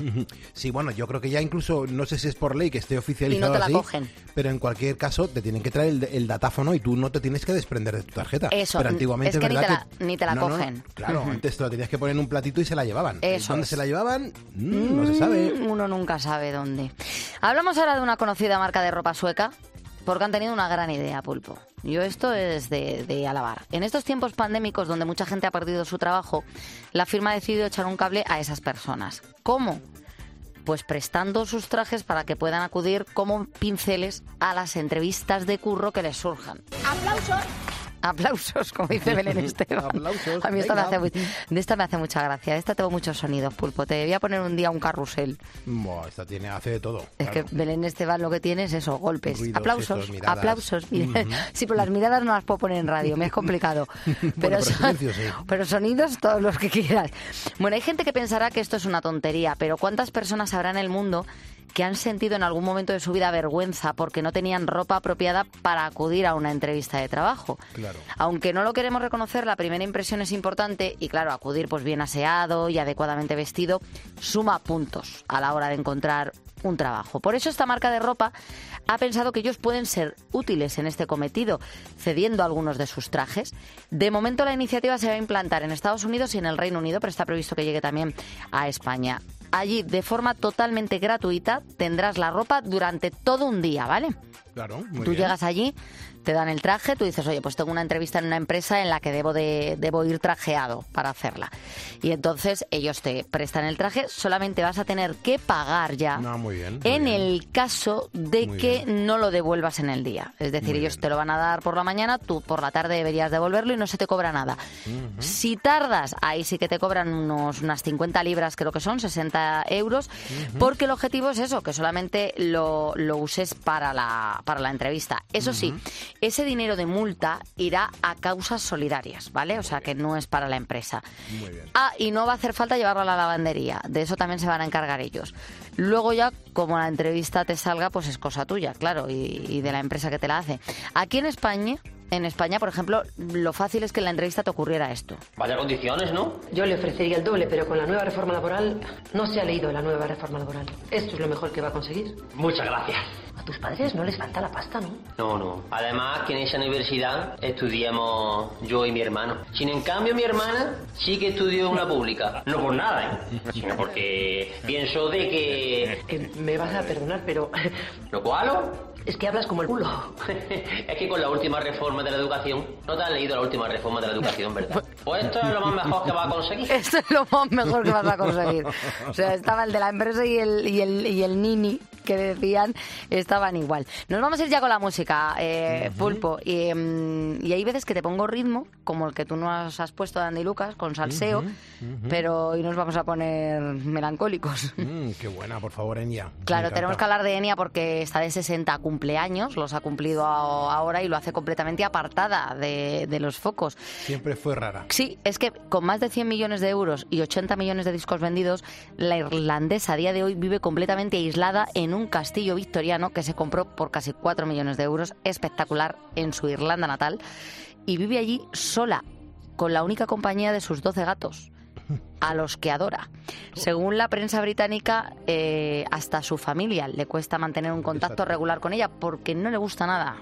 Sí, bueno, yo creo que ya incluso, no sé si es por ley que esté oficializado y no te la así, cogen. Pero en cualquier caso te tienen que traer el datáfono y tú no te tienes que desprender de tu tarjeta. Eso, pero antiguamente es que verdad ni te la cogen. Claro, antes te lo tenías que poner en un platito y se la llevaban. Eso ¿Dónde es. se la llevaban? No se sabe. Uno nunca sabe dónde. Hablamos ahora de una conocida marca de ropa sueca porque han tenido una gran idea, Pulpo. Yo esto es de alabar. En estos tiempos pandémicos donde mucha gente ha perdido su trabajo, la firma ha decidido echar un cable a esas personas. ¿Cómo? Pues prestando sus trajes para que puedan acudir como pinceles a las entrevistas de curro que les surjan. ¡Aplausos! Aplausos, como dice Belén Esteban. Aplausos, A mí esta venga. esta me hace mucha gracia. Esta tengo muchos sonidos, Pulpo. Te voy a poner un día un carrusel. Buah, esta hace de todo. Es claro. que Belén Esteban lo que tiene es eso, golpes. Ruidos, aplausos, gestos, miradas. aplausos. Sí, pero las miradas no las puedo poner en radio, me es complicado. Pero silencio, sí. Pero sonidos todos los que quieras. Bueno, hay gente que pensará que esto es una tontería, pero ¿cuántas personas habrá en el mundo que han sentido en algún momento de su vida vergüenza porque no tenían ropa apropiada para acudir a una entrevista de trabajo? Claro. Aunque no lo queremos reconocer, la primera impresión es importante y claro, acudir pues bien aseado y adecuadamente vestido suma puntos a la hora de encontrar un trabajo. Por eso esta marca de ropa ha pensado que ellos pueden ser útiles en este cometido, cediendo algunos de sus trajes. De momento la iniciativa se va a implantar en Estados Unidos y en el Reino Unido, pero está previsto que llegue también a España. Allí, de forma totalmente gratuita, tendrás la ropa durante todo un día, ¿vale? Claro, muy Tú bien. llegas allí, te dan el traje, tú dices, oye, pues tengo una entrevista en una empresa en la que debo ir trajeado para hacerla. Y entonces ellos te prestan el traje, solamente vas a tener que pagar ya No, muy bien. en el caso de Muy que no lo devuelvas en el día. Es decir, Muy ellos te lo van a dar por la mañana, tú por la tarde deberías devolverlo y no se te cobra nada. Si tardas, ahí sí que te cobran unas 50 libras, creo que son, 60 euros, porque el objetivo es eso, que solamente lo uses para la entrevista. Eso sí, ese dinero de multa irá a causas solidarias, ¿vale? O sea, que no es para la empresa. Muy bien. Y no va a hacer falta llevarlo a la lavandería. De eso también se van a encargar ellos. Luego ya, como la entrevista te salga, pues es cosa tuya, claro, y de la empresa que te la hace. Aquí en España, por ejemplo, lo fácil es que en la entrevista te ocurriera esto. Vaya condiciones, ¿no? Yo le ofrecería el doble, pero con la nueva reforma laboral no se ha leído la nueva reforma laboral. Esto es lo mejor que va a conseguir. Muchas gracias. A tus padres no les falta la pasta, ¿no? No. Además, que en esa universidad estudiamos yo y mi hermano. Sin en cambio, mi hermana sí que estudió en una pública. No por nada, sino porque pienso de que... Me vas a perdonar, pero... ¿Lo cual? Es que hablas como el culo. Es que con la última reforma de la educación... No te has leído la última reforma de la educación, ¿verdad? Pues esto es lo más mejor que vas a conseguir. Esto es lo más mejor que vas a conseguir. O sea, estaba el de la empresa y el nini que decían, estaban igual. Nos vamos a ir ya con la música, Pulpo. Y hay veces que te pongo ritmo, como el que tú nos has puesto de Andy Lucas, con salseo, pero hoy nos vamos a poner melancólicos. Qué buena, por favor, Enya. Claro, tenemos que hablar de Enya porque está de 60 cumpleaños, los ha cumplido ahora y lo hace completamente apartada de los focos. Siempre fue rara. Sí, es que con más de 100 millones de euros y 80 millones de discos vendidos, la irlandesa a día de hoy vive completamente aislada en un castillo victoriano que se compró por casi 4 millones de euros, espectacular, en su Irlanda natal, y vive allí sola, con la única compañía de sus 12 gatos, a los que adora. Según la prensa británica, hasta su familia le cuesta mantener un contacto regular con ella porque no le gusta nada.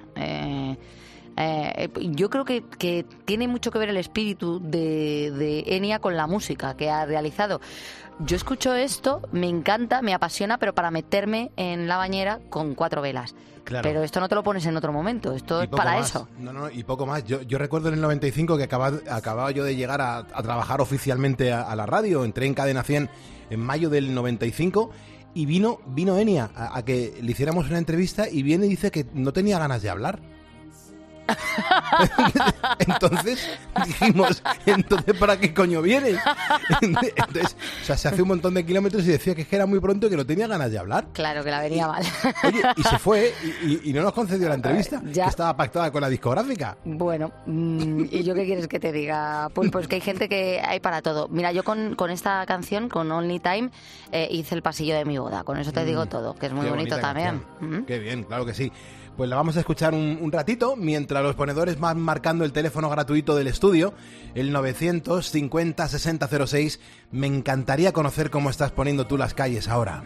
Yo creo que tiene mucho que ver el espíritu de Enya con la música que ha realizado. Yo escucho esto, me encanta, me apasiona, pero para meterme en la bañera con 4 velas. Claro. Pero esto no te lo pones en otro momento, esto es para más. eso. No, y poco más. Yo recuerdo en el 95 que acababa yo de llegar a trabajar oficialmente a la radio. Entré en Cadena 100 en mayo del 95 y vino Enya a que le hiciéramos una entrevista y viene y dice que no tenía ganas de hablar. Entonces dijimos, ¿entonces para qué coño viene? Entonces, o sea, se hace un montón de kilómetros y decía que era muy pronto y que no tenía ganas de hablar. Claro, que la venía mal. Oye, y se fue y no nos concedió la entrevista, que estaba pactada con la discográfica. Bueno, ¿y yo qué quieres que te diga? Pues que hay gente que hay para todo. Mira, yo con esta canción, con Only Time, hice el pasillo de mi boda. Con eso te digo todo, que es muy bonito también. Qué bien, claro que sí. Pues la vamos a escuchar un ratito, mientras los ponedores van marcando el teléfono gratuito del estudio, el 950-6006. Me encantaría conocer cómo estás poniendo tú las calles ahora.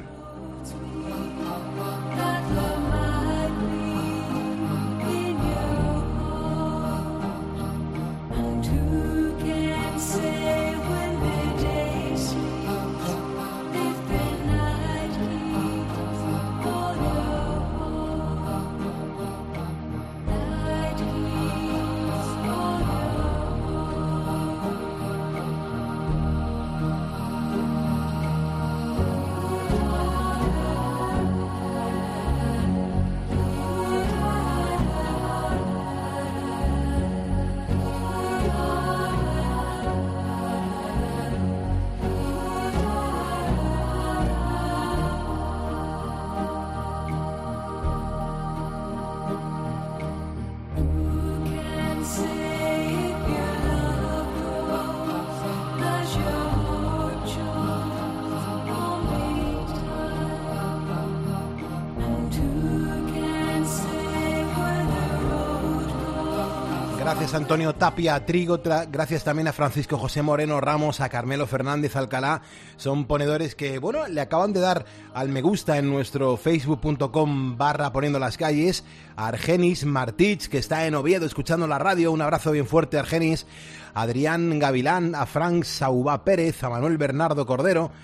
Gracias Antonio Tapia Trigo, gracias también a Francisco José Moreno Ramos, a Carmelo Fernández Alcalá. Son ponedores que, bueno, le acaban de dar al me gusta en nuestro facebook.com/poniendo las calles. A Argenis Martich, que está en Oviedo escuchando la radio. Un abrazo bien fuerte, Argenis. A Adrián Gavilán, a Frank Saubá Pérez, a Manuel Bernardo Cordero.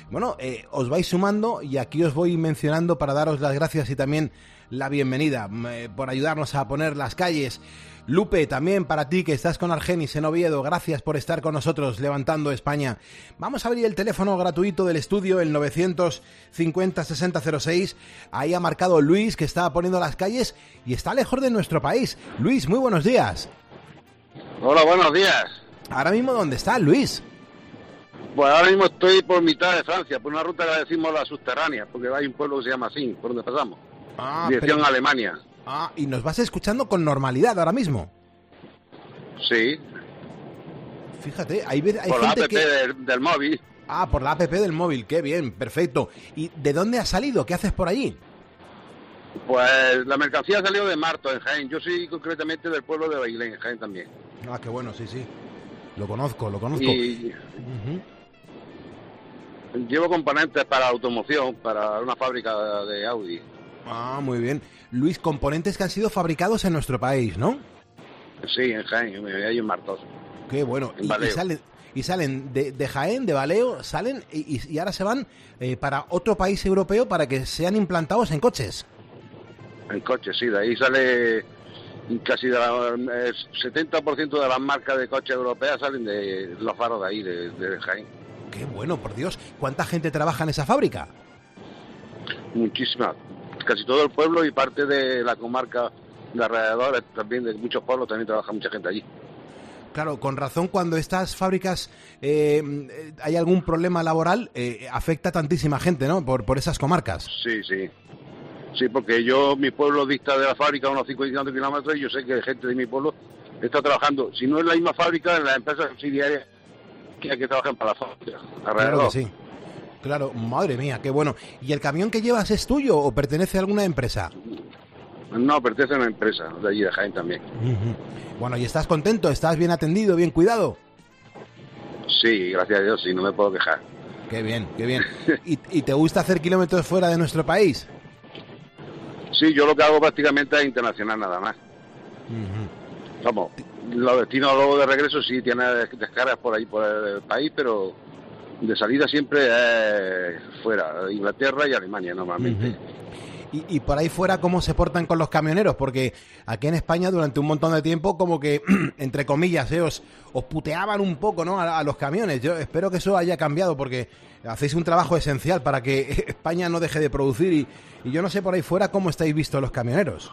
Bueno, os vais sumando y aquí os voy mencionando para daros las gracias y también la bienvenida por ayudarnos a poner las calles. Lupe, también para ti que estás con Argenis en Oviedo, gracias por estar con nosotros levantando España. Vamos a abrir el teléfono gratuito del estudio, el 950-6006. Ahí ha marcado Luis, que está poniendo las calles y está lejos de nuestro país. Luis, muy buenos días. Hola, buenos días. ¿Ahora mismo dónde está, Luis? Pues ahora mismo estoy por mitad de Francia, por una ruta que decimos la subterránea, porque hay un pueblo que se llama así, por donde pasamos. Dirección Alemania. Y nos vas escuchando con normalidad ahora mismo. Sí. Fíjate, hay gente por la app del móvil. Por la app del móvil, qué bien, perfecto. ¿Y de dónde has salido? ¿Qué haces por allí? Pues la mercancía ha salido de Marto, en Jaén. Yo soy concretamente del pueblo de Bailén, en Jaén también. Qué bueno, sí. Lo conozco. Y llevo componentes para automoción, para una fábrica de Audi. Muy bien. Luis, componentes que han sido fabricados en nuestro país, ¿no? Sí, en Jaén, hay en Martos. Qué bueno. Y salen de Jaén, de Valeo, salen y ahora se van para otro país europeo para que sean implantados en coches. En coches, sí. De ahí sale casi el 70% de las marcas de coches europeas salen de los faros de ahí, de Jaén. Qué bueno, por Dios. ¿Cuánta gente trabaja en esa fábrica? Muchísima. Casi todo el pueblo y parte de la comarca de alrededor, también de muchos pueblos, también trabaja mucha gente allí. Claro, con razón, cuando estas fábricas hay algún problema laboral, afecta a tantísima gente, ¿no? Por esas comarcas. Sí. Sí, porque mi pueblo dista de la fábrica a unos 50 kilómetros y yo sé que gente de mi pueblo está trabajando, si no es la misma fábrica, en las empresas subsidiarias que trabajan para la fábrica alrededor. Claro que sí. Claro, madre mía, qué bueno. ¿Y el camión que llevas es tuyo o pertenece a alguna empresa? No, pertenece a una empresa, de allí de Jaén también. Bueno, ¿y estás contento? ¿Estás bien atendido, bien cuidado? Sí, gracias a Dios, sí, no me puedo quejar. Qué bien. ¿Y te gusta hacer kilómetros fuera de nuestro país? Sí, yo lo que hago prácticamente es internacional nada más. Vamos, los destinos luego de regreso sí tiene descargas por ahí, por el país, pero de salida siempre es fuera, Inglaterra y Alemania normalmente. Y por ahí fuera, ¿cómo se portan con los camioneros? Porque aquí en España durante un montón de tiempo como que, entre comillas, os puteaban un poco, ¿no? a los camiones. Yo espero que eso haya cambiado porque hacéis un trabajo esencial para que España no deje de producir y yo no sé por ahí fuera cómo estáis vistos los camioneros.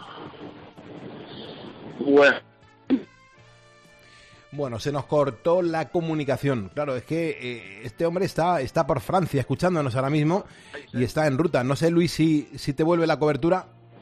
Bueno, se nos cortó la comunicación. Claro, es que este hombre está por Francia escuchándonos ahora mismo y está en ruta. No sé, Luis, si te vuelve la cobertura.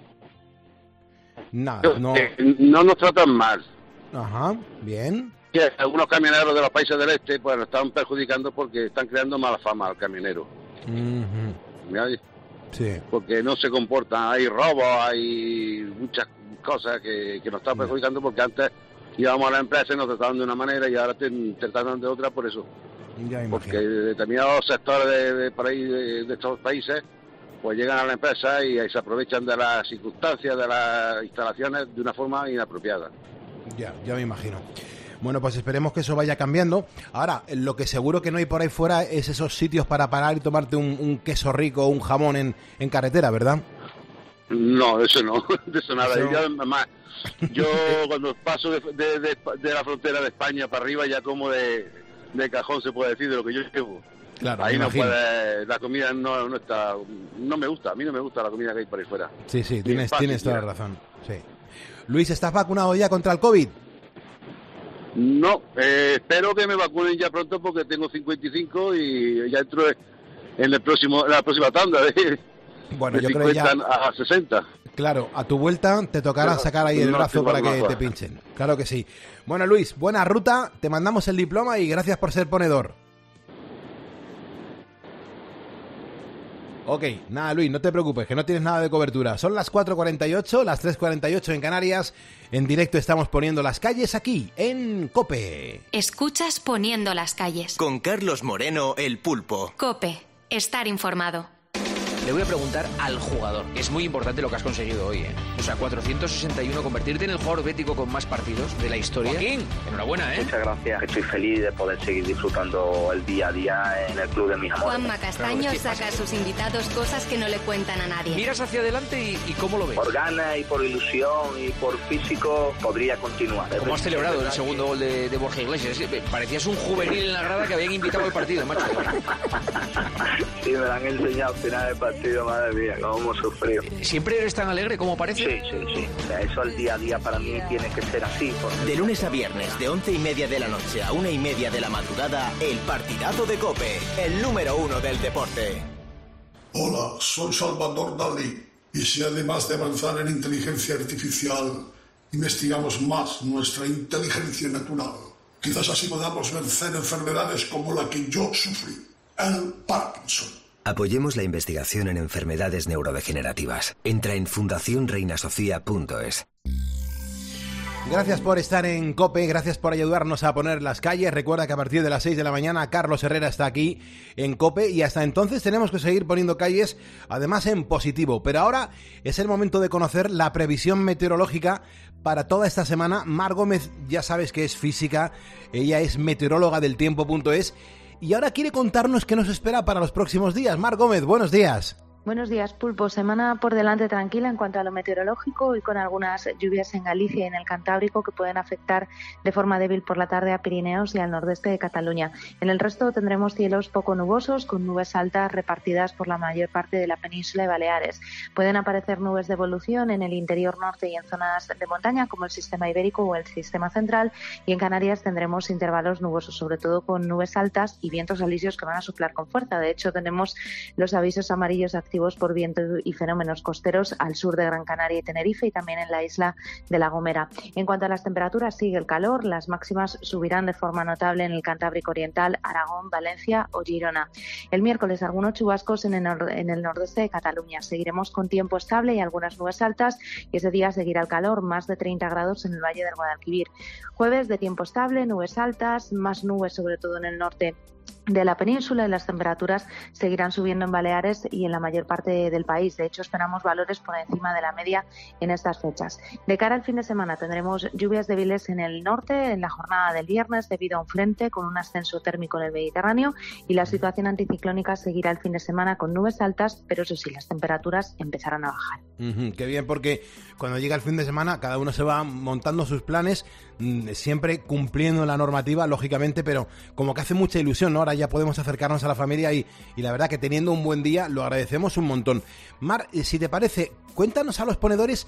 Nada, no. No nos tratan mal. Ajá, bien. Que algunos camioneros de los países del este pues nos están perjudicando porque están creando mala fama al camionero. ¿Me oyes? Sí. Porque no se comportan, hay robos, hay muchas cosas que nos están perjudicando porque antes íbamos a la empresa y nos trataban de una manera y ahora te tratan de otra por eso. Porque determinados sectores de por ahí de estos países pues llegan a la empresa y ahí se aprovechan de las circunstancias, de las instalaciones de una forma inapropiada. Ya me imagino. Bueno, pues esperemos que eso vaya cambiando. Ahora, lo que seguro que no hay por ahí fuera es esos sitios para parar y tomarte un queso rico o un jamón en carretera, ¿verdad? No, eso no, de eso nada. Yo cuando paso de la frontera de España para arriba ya como de cajón, se puede decir, de lo que yo llevo. Claro, ahí no puede, la comida no está, no me gusta, a mí no me gusta la comida que hay por ahí fuera. Sí, tienes toda la razón. Sí. Luis, ¿estás vacunado ya contra el COVID? No, espero que me vacunen ya pronto porque tengo 55 y ya entro en la próxima tanda bueno, de yo 50 creo ya a 60. Claro, a tu vuelta te tocará sacar ahí el brazo para que te pinchen. Claro que sí. Bueno, Luis, buena ruta, te mandamos el diploma y gracias por ser ponedor. Ok, nada, Luis, no te preocupes, que no tienes nada de cobertura. Son las 4:48, las 3:48 en Canarias. En directo estamos poniendo las calles aquí, en COPE. Escuchas Poniendo las calles. Con Carlos Moreno, el Pulpo. COPE, estar informado. Le voy a preguntar al jugador. Es muy importante lo que has conseguido hoy, ¿eh? O sea, 461, convertirte en el jugador bético con más partidos de la historia. Joaquín, enhorabuena, ¿eh? Muchas gracias. Estoy feliz de poder seguir disfrutando el día a día en el club de mis amores. Juanma Castaño saca a sus invitados cosas que no le cuentan a nadie. Miras hacia adelante y ¿cómo lo ves? Por ganas y por ilusión y por físico podría continuar. ¿Cómo has celebrado el segundo gol de Borja Iglesias? Parecías un juvenil en la grada que habían invitado al partido, macho. Sí, me lo han enseñado al final del partido, madre mía, cómo hemos sufrido. ¿Siempre eres tan alegre como parece? Sí. O sea, eso al día a día para mí tiene que ser así. Porque... De lunes a viernes, de 11:30 de la noche a 1:30 de la madrugada, el partidazo de COPE, el número 1 del deporte. Hola, soy Salvador Dalí. Y si además de avanzar en inteligencia artificial, investigamos más nuestra inteligencia natural, quizás así podamos vencer enfermedades como la que yo sufrí, el Parkinson. Apoyemos la investigación en enfermedades neurodegenerativas. Entra en fundacionreinasofía.es. Gracias por estar en COPE, gracias por ayudarnos a poner las calles. Recuerda que a partir de las 6 de la mañana Carlos Herrera está aquí en COPE y hasta entonces tenemos que seguir poniendo calles, además en positivo. Pero ahora es el momento de conocer la previsión meteorológica para toda esta semana. Mar Gómez, ya sabes que es física, ella es meteoróloga del tiempo.es y ahora quiere contarnos qué nos espera para los próximos días. Mar Gómez, buenos días. Buenos días, Pulpo. Semana por delante tranquila en cuanto a lo meteorológico y con algunas lluvias en Galicia y en el Cantábrico que pueden afectar de forma débil por la tarde a Pirineos y al nordeste de Cataluña. En el resto tendremos cielos poco nubosos con nubes altas repartidas por la mayor parte de la península y Baleares. Pueden aparecer nubes de evolución en el interior norte y en zonas de montaña como el sistema ibérico o el sistema central, y en Canarias tendremos intervalos nubosos, sobre todo con nubes altas y vientos alisios que van a soplar con fuerza. De hecho, tenemos los avisos amarillos activos por viento y fenómenos costeros al sur de Gran Canaria y Tenerife y también en la isla de La Gomera. En cuanto a las temperaturas, sigue el calor. Las máximas subirán de forma notable en el Cantábrico Oriental, Aragón, Valencia o Girona. El miércoles algunos chubascos en el nordeste de Cataluña. Seguiremos con tiempo estable y algunas nubes altas y ese día seguirá el calor, más de 30 grados en el Valle del Guadalquivir. Jueves de tiempo estable, nubes altas, más nubes sobre todo en el norte de la península y las temperaturas seguirán subiendo en Baleares y en la mayor parte del país. De hecho, esperamos valores por encima de la media en estas fechas. De cara al fin de semana tendremos lluvias débiles en el norte en la jornada del viernes debido a un frente con un ascenso térmico en el Mediterráneo y la situación anticiclónica seguirá el fin de semana con nubes altas, pero eso sí, las temperaturas empezarán a bajar. Qué bien, porque cuando llega el fin de semana cada uno se va montando sus planes, siempre cumpliendo la normativa, lógicamente, pero como que hace mucha ilusión, ¿no? Ahora ya podemos acercarnos a la familia y la verdad que teniendo un buen día lo agradecemos un montón. Mar, si te parece, cuéntanos a los ponedores,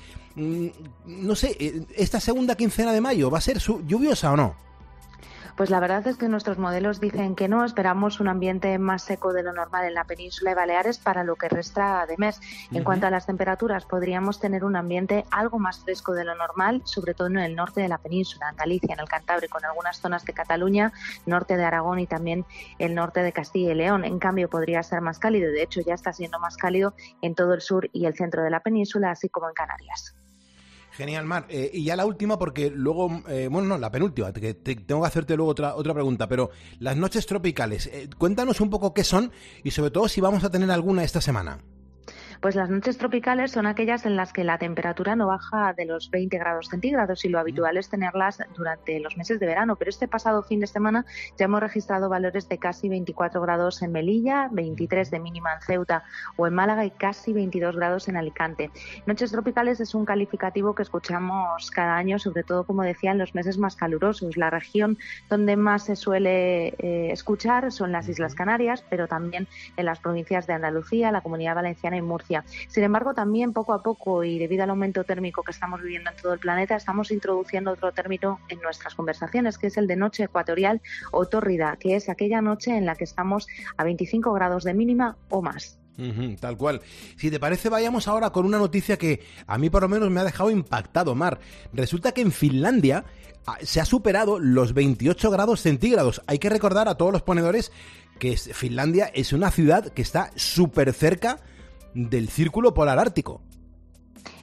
no sé, esta segunda quincena de mayo, ¿va a ser lluviosa o no? Pues la verdad es que nuestros modelos dicen que no. Esperamos un ambiente más seco de lo normal en la península y Baleares para lo que resta de mes. En cuanto a las temperaturas, podríamos tener un ambiente algo más fresco de lo normal, sobre todo en el norte de la península, en Galicia, en el Cantábrico, en algunas zonas de Cataluña, norte de Aragón y también el norte de Castilla y León. En cambio, podría ser más cálido. De hecho, ya está siendo más cálido en todo el sur y el centro de la península, así como en Canarias. Genial, Mar. Y ya la última, porque luego, la penúltima, que tengo que hacerte luego otra pregunta, pero las noches tropicales, cuéntanos un poco qué son y sobre todo si vamos a tener alguna esta semana. Pues las noches tropicales son aquellas en las que la temperatura no baja de los 20 grados centígrados y lo habitual es tenerlas durante los meses de verano. Pero este pasado fin de semana ya hemos registrado valores de casi 24 grados en Melilla, 23 de mínima en Ceuta o en Málaga y casi 22 grados en Alicante. Noches tropicales es un calificativo que escuchamos cada año, sobre todo, como decía, en los meses más calurosos. La región donde más se suele escuchar son las Islas Canarias, pero también en las provincias de Andalucía, la Comunidad Valenciana y Murcia. Sin embargo, también poco a poco y debido al aumento térmico que estamos viviendo en todo el planeta, estamos introduciendo otro término en nuestras conversaciones, que es el de noche ecuatorial o tórrida, que es aquella noche en la que estamos a 25 grados de mínima o más. Tal cual. Si te parece, vayamos ahora con una noticia que a mí por lo menos me ha dejado impactado, Mar. Resulta que en Finlandia se ha superado los 28 grados centígrados. Hay que recordar a todos los ponedores que Finlandia es una ciudad que está súper cerca del Círculo Polar Ártico.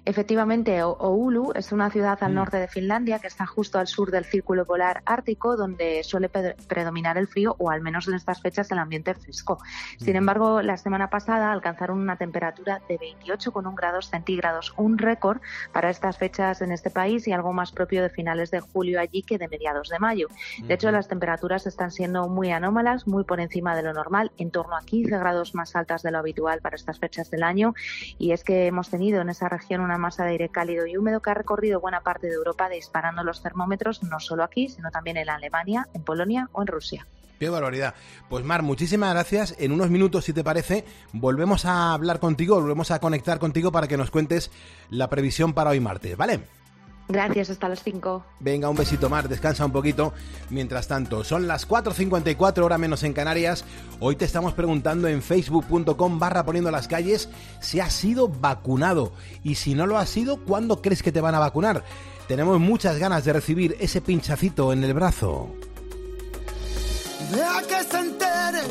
Efectivamente, Oulu es una ciudad al norte de Finlandia que está justo al sur del círculo polar ártico, donde suele predominar el frío, o al menos en estas fechas el ambiente fresco. Sin embargo, la semana pasada alcanzaron una temperatura de 28,1 grados centígrados, un récord para estas fechas en este país y algo más propio de finales de julio allí que de mediados de mayo. De hecho, las temperaturas están siendo muy anómalas, muy por encima de lo normal, en torno a 15 grados más altas de lo habitual para estas fechas del año, y es que hemos tenido en esa región una masa de aire cálido y húmedo que ha recorrido buena parte de Europa, disparando los termómetros no solo aquí, sino también en Alemania, en Polonia o en Rusia. ¡Qué barbaridad! Pues Mar, muchísimas gracias. En unos minutos, si te parece, volvemos a hablar contigo, volvemos a conectar contigo para que nos cuentes la previsión para hoy martes, ¿vale? Gracias, hasta las 5. Venga, un besito, Mar, descansa un poquito. Mientras tanto, son las 4:54, hora menos en Canarias. Hoy te estamos preguntando en facebook.com/poniendolascalles si has sido vacunado. Y si no lo has sido, ¿cuándo crees que te van a vacunar? Tenemos muchas ganas de recibir ese pinchacito en el brazo. Deja que se enteren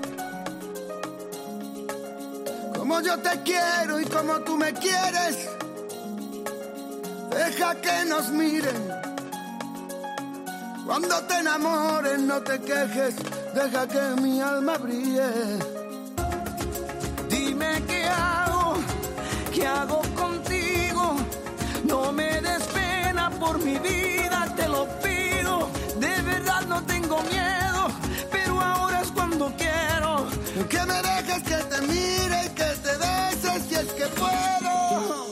como yo te quiero y como tú me quieres. Deja que nos miren. Cuando te enamores no te quejes. Deja que mi alma brille. Dime qué hago contigo. No me des pena por mi vida, te lo pido. De verdad no tengo miedo, pero ahora es cuando quiero. Que me dejes que te mire y que te beses si es que puedo.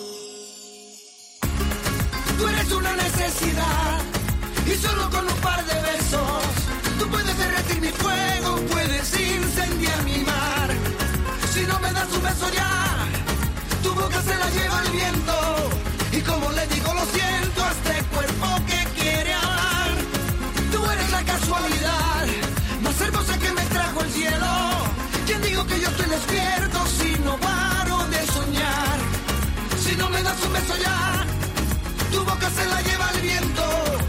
Tú eres una necesidad y solo con un par de besos tú puedes derretir mi fuego, puedes incendiar mi mar. Si no me das un beso ya, tu boca se la lleva el viento. Y como le digo lo siento a este cuerpo que quiere hablar. Tú eres la casualidad más hermosa que me trajo el cielo. ¿Quién digo que yo estoy despierto si no paro de soñar? Si no me das un beso ya, tu boca se la lleva el viento.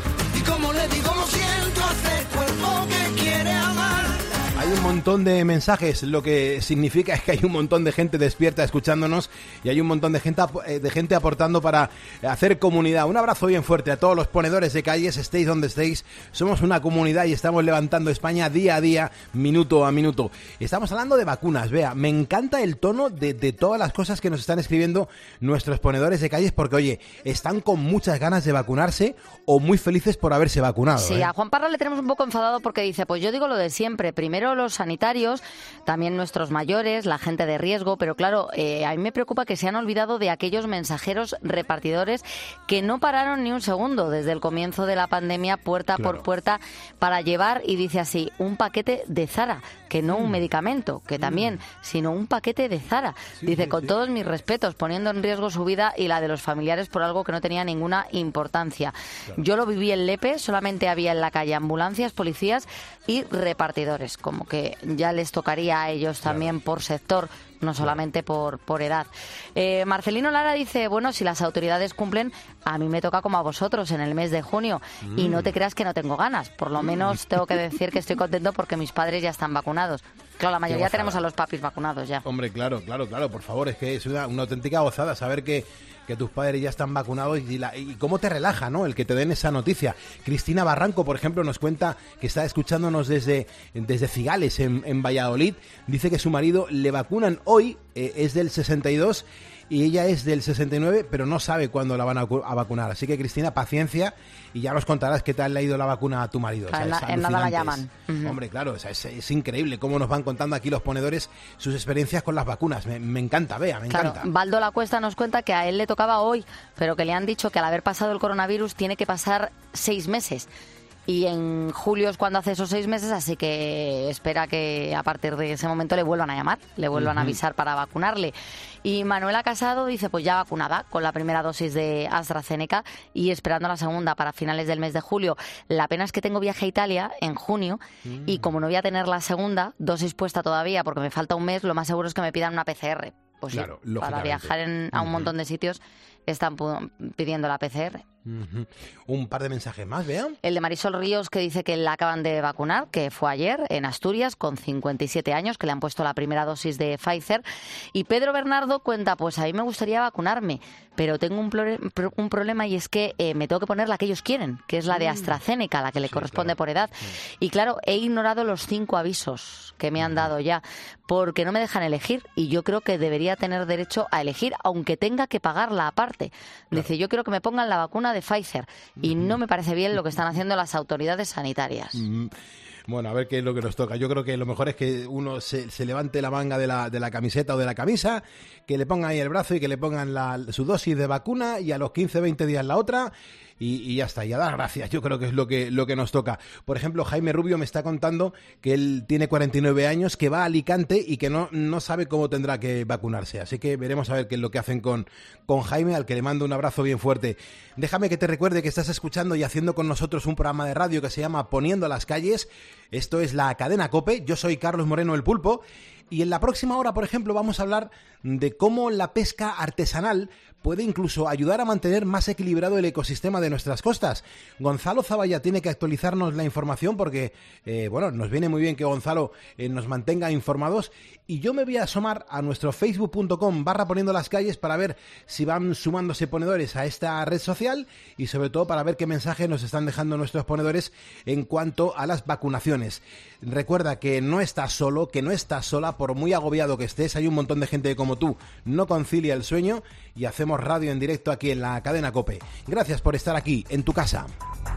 Y como le digo lo siento a este cuerpo que quiere amar. Hay un montón de mensajes, lo que significa es que hay un montón de gente despierta escuchándonos y hay un montón de gente aportando para hacer comunidad. Un abrazo bien fuerte a todos los ponedores de calles, estéis donde estéis. Somos una comunidad y estamos levantando España día a día, minuto a minuto. Estamos hablando de vacunas, vea, me encanta el tono de todas las cosas que nos están escribiendo nuestros ponedores de calles porque, oye, están con muchas ganas de vacunarse o muy felices por haberse vacunado. Sí, a Juan Parra le tenemos un poco enfadado porque dice, pues yo digo lo de siempre, primero los sanitarios, también nuestros mayores, la gente de riesgo, pero claro, a mí me preocupa que se han olvidado de aquellos mensajeros repartidores que no pararon ni un segundo desde el comienzo de la pandemia, puerta por puerta, para llevar, y dice así, un paquete de Zara, que no un medicamento, que también, sino un paquete de Zara. Dice, con todos mis respetos, poniendo en riesgo su vida y la de los familiares por algo que no tenía ninguna importancia. Yo lo viví en Lepe, solamente había en la calle ambulancias, policías y repartidores, como que ya les tocaría a ellos también por sector, no solamente por edad. Marcelino Lara dice, bueno, si las autoridades cumplen, a mí me toca como a vosotros en el mes de junio y no te creas que no tengo ganas, por lo menos tengo que decir que estoy contento porque mis padres ya están vacunados. Claro, la mayoría tenemos a los papis vacunados ya. Hombre, claro, por favor, es que es una auténtica gozada saber que tus padres ya están vacunados y cómo te relaja, ¿no?, el que te den esa noticia. Cristina Barranco, por ejemplo, nos cuenta que está escuchándonos desde Cigales, en Valladolid. Dice que su marido le vacunan hoy, es del 62 y ella es del 69, pero no sabe cuándo la van a vacunar. Así que, Cristina, paciencia y ya nos contarás qué tal le ha ido la vacuna a tu marido. O sea, en nada la llaman. Hombre, claro, o sea, es increíble cómo nos van contando aquí los ponedores sus experiencias con las vacunas. Me encanta, Bea, me encanta. Baldo La Cuesta nos cuenta que a él le tocaba hoy, pero que le han dicho que al haber pasado el coronavirus tiene que pasar 6 meses. Y en julio es cuando hace esos 6 meses, así que espera que a partir de ese momento le vuelvan a llamar, le vuelvan a avisar para vacunarle. Y Manuela Casado dice, pues ya vacunada con la primera dosis de AstraZeneca y esperando la segunda para finales del mes de julio. La pena es que tengo viaje a Italia en junio y como no voy a tener la segunda dosis puesta todavía porque me falta un mes, lo más seguro es que me pidan una PCR. Pues claro, sí, para viajar a un montón de sitios están pidiendo la PCR. Un par de mensajes más, vean. El de Marisol Ríos, que dice que la acaban de vacunar, que fue ayer en Asturias, con 57 años, que le han puesto la primera dosis de Pfizer. Y Pedro Bernardo cuenta, pues a mí me gustaría vacunarme, pero tengo un problema, y es que me tengo que poner la que ellos quieren, que es la de AstraZeneca, la que le corresponde por edad. Y claro, he ignorado los 5 avisos que me han dado ya, porque no me dejan elegir, y yo creo que debería tener derecho a elegir, aunque tenga que pagarla aparte. Dice, yo quiero que me pongan la vacuna de Pfizer, y no me parece bien lo que están haciendo las autoridades sanitarias. Bueno, a ver qué es lo que nos toca. Yo creo que lo mejor es que uno se levante la manga de la camiseta o de la camisa, que le pongan ahí el brazo y que le pongan su dosis de vacuna, y a los 15-20 días la otra, y ya está, y a dar gracias. Yo creo que es lo que nos toca. Por ejemplo, Jaime Rubio me está contando que él tiene 49 años, que va a Alicante y que no sabe cómo tendrá que vacunarse. Así que veremos a ver qué es lo que hacen con Jaime, al que le mando un abrazo bien fuerte. Déjame que te recuerde que estás escuchando y haciendo con nosotros un programa de radio que se llama Poniendo las Calles. Esto es la Cadena COPE. Yo soy Carlos Moreno, el Pulpo. Y en la próxima hora, por ejemplo, vamos a hablar de cómo la pesca artesanal puede incluso ayudar a mantener más equilibrado el ecosistema de nuestras costas. Gonzalo Zavalla tiene que actualizarnos la información porque, nos viene muy bien que Gonzalo nos mantenga informados. Y yo me voy a asomar a nuestro facebook.com/poniendo las calles para ver si van sumándose ponedores a esta red social, y sobre todo para ver qué mensajes nos están dejando nuestros ponedores en cuanto a las vacunaciones. Recuerda que no estás solo, que no estás sola, por muy agobiado que estés. Hay un montón de gente como tú no concilia el sueño, y hacemos radio en directo aquí en la Cadena COPE. Gracias por estar aquí en tu casa.